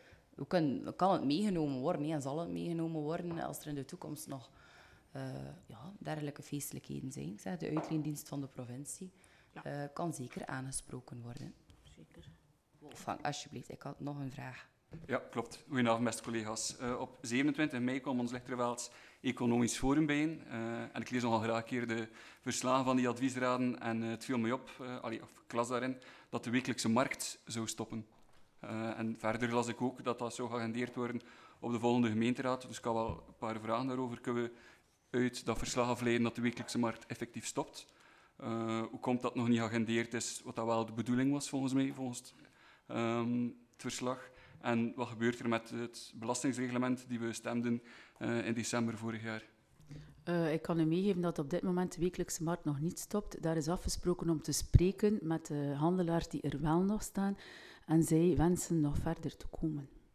Kan het meegenomen worden en zal het meegenomen worden als er in de toekomst nog dergelijke feestelijkheden zijn. Ik zeg, de uitleendienst van de provincie kan zeker aangesproken worden. Zeker. Wolfgang, alsjeblieft, ik had nog een vraag. Ja, klopt. Goedenavond, beste collega's. Op 27 mei kwam ons Lichtervelds Economisch Forum bijeen. En ik lees nogal graag hier de verslagen van die adviesraden. En het viel mij op, ik las daarin, dat de wekelijkse markt zou stoppen. En verder las ik ook dat dat zou geagendeerd worden op de volgende gemeenteraad. Dus ik had wel een paar vragen daarover. Kunnen we uit dat verslag afleiden dat de wekelijkse markt effectief stopt? Hoe komt dat nog niet geagendeerd is, wat dat wel de bedoeling was volgens mij, volgens het verslag? En wat gebeurt er met het belastingsreglement die we stemden in december vorig jaar? Ik kan u meegeven dat op dit moment de wekelijkse markt nog niet stopt. Daar is afgesproken om te spreken met de handelaars die er wel nog staan. En zij wensen nog verder te komen.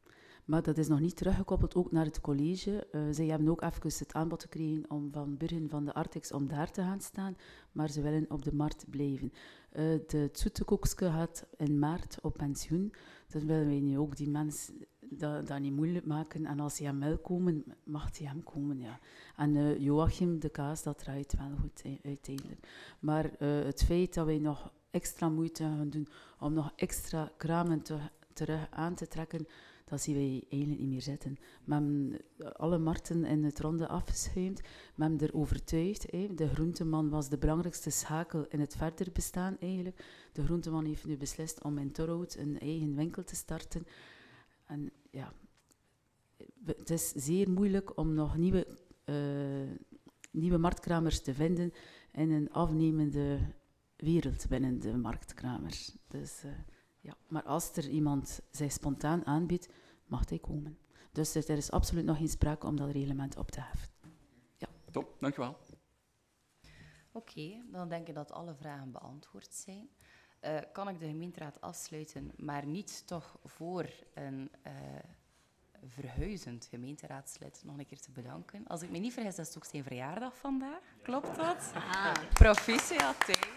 Maar dat is nog niet teruggekoppeld ook naar het college. Zij hebben ook even het aanbod gekregen om van Burgen van de Artex om daar te gaan staan, maar ze willen op de markt blijven. De Zoetekoekske gaat in maart op pensioen, dus willen wij nu ook die mensen dat niet moeilijk maken. En als hij hem wil komen, mag hij hem komen, ja. En Joachim, de kaas, dat draait wel goed uiteindelijk. Maar het feit dat wij nog extra moeite gaan doen om nog extra kramen terug aan te trekken, dat zien wij eigenlijk niet meer zitten. We hebben alle markten in het ronde afgeschuimd. We hebben er overtuigd. De groenteman was de belangrijkste schakel in het verder bestaan eigenlijk. De groenteman heeft nu beslist om in Torhout een eigen winkel te starten. En ja, het is zeer moeilijk om nog nieuwe marktkramers te vinden in een afnemende wereld binnen de marktkramers. Dus, ja. Maar als er iemand zich spontaan aanbiedt, mag hij komen. Dus er is absoluut nog geen sprake om dat reglement op te heffen. Ja. Top, dankjewel. Oké, dan denk ik dat alle vragen beantwoord zijn. Kan ik de gemeenteraad afsluiten, maar niet toch voor een verhuizend gemeenteraadslid nog een keer te bedanken. Als ik me niet vergis, is het ook zijn verjaardag vandaag. Klopt dat? Proficiat, Thijs.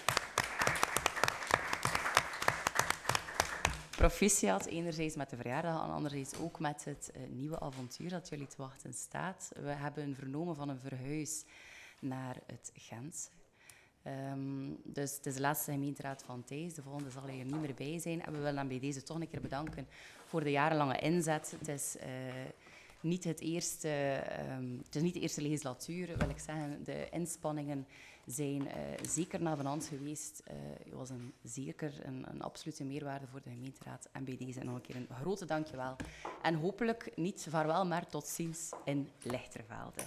Proficiat, enerzijds met de verjaardag en anderzijds ook met het nieuwe avontuur dat jullie te wachten staat. We hebben vernomen van een verhuis naar het Gentse. Dus het is de laatste gemeenteraad van Thijs. De volgende zal er niet meer bij zijn. En we willen hem bij deze toch een keer bedanken voor de jarenlange inzet. Het is niet de eerste legislatuur, wil ik zeggen. De inspanningen zijn zeker navenant geweest. Het was zeker een absolute meerwaarde voor de gemeenteraad. En bij deze nog een keer een grote dankjewel. En hopelijk niet vaarwel, maar tot ziens in Lichtervelde.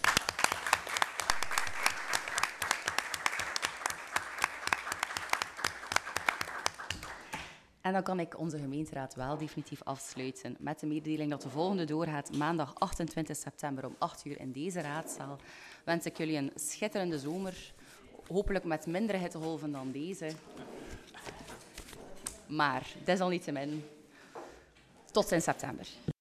En dan kan ik onze gemeenteraad wel definitief afsluiten met de mededeling dat de volgende doorgaat maandag 28 september om 8 uur in deze raadzaal. Wens ik jullie een schitterende zomer, hopelijk met minder hittegolven dan deze. Maar desalniettemin, tot in september.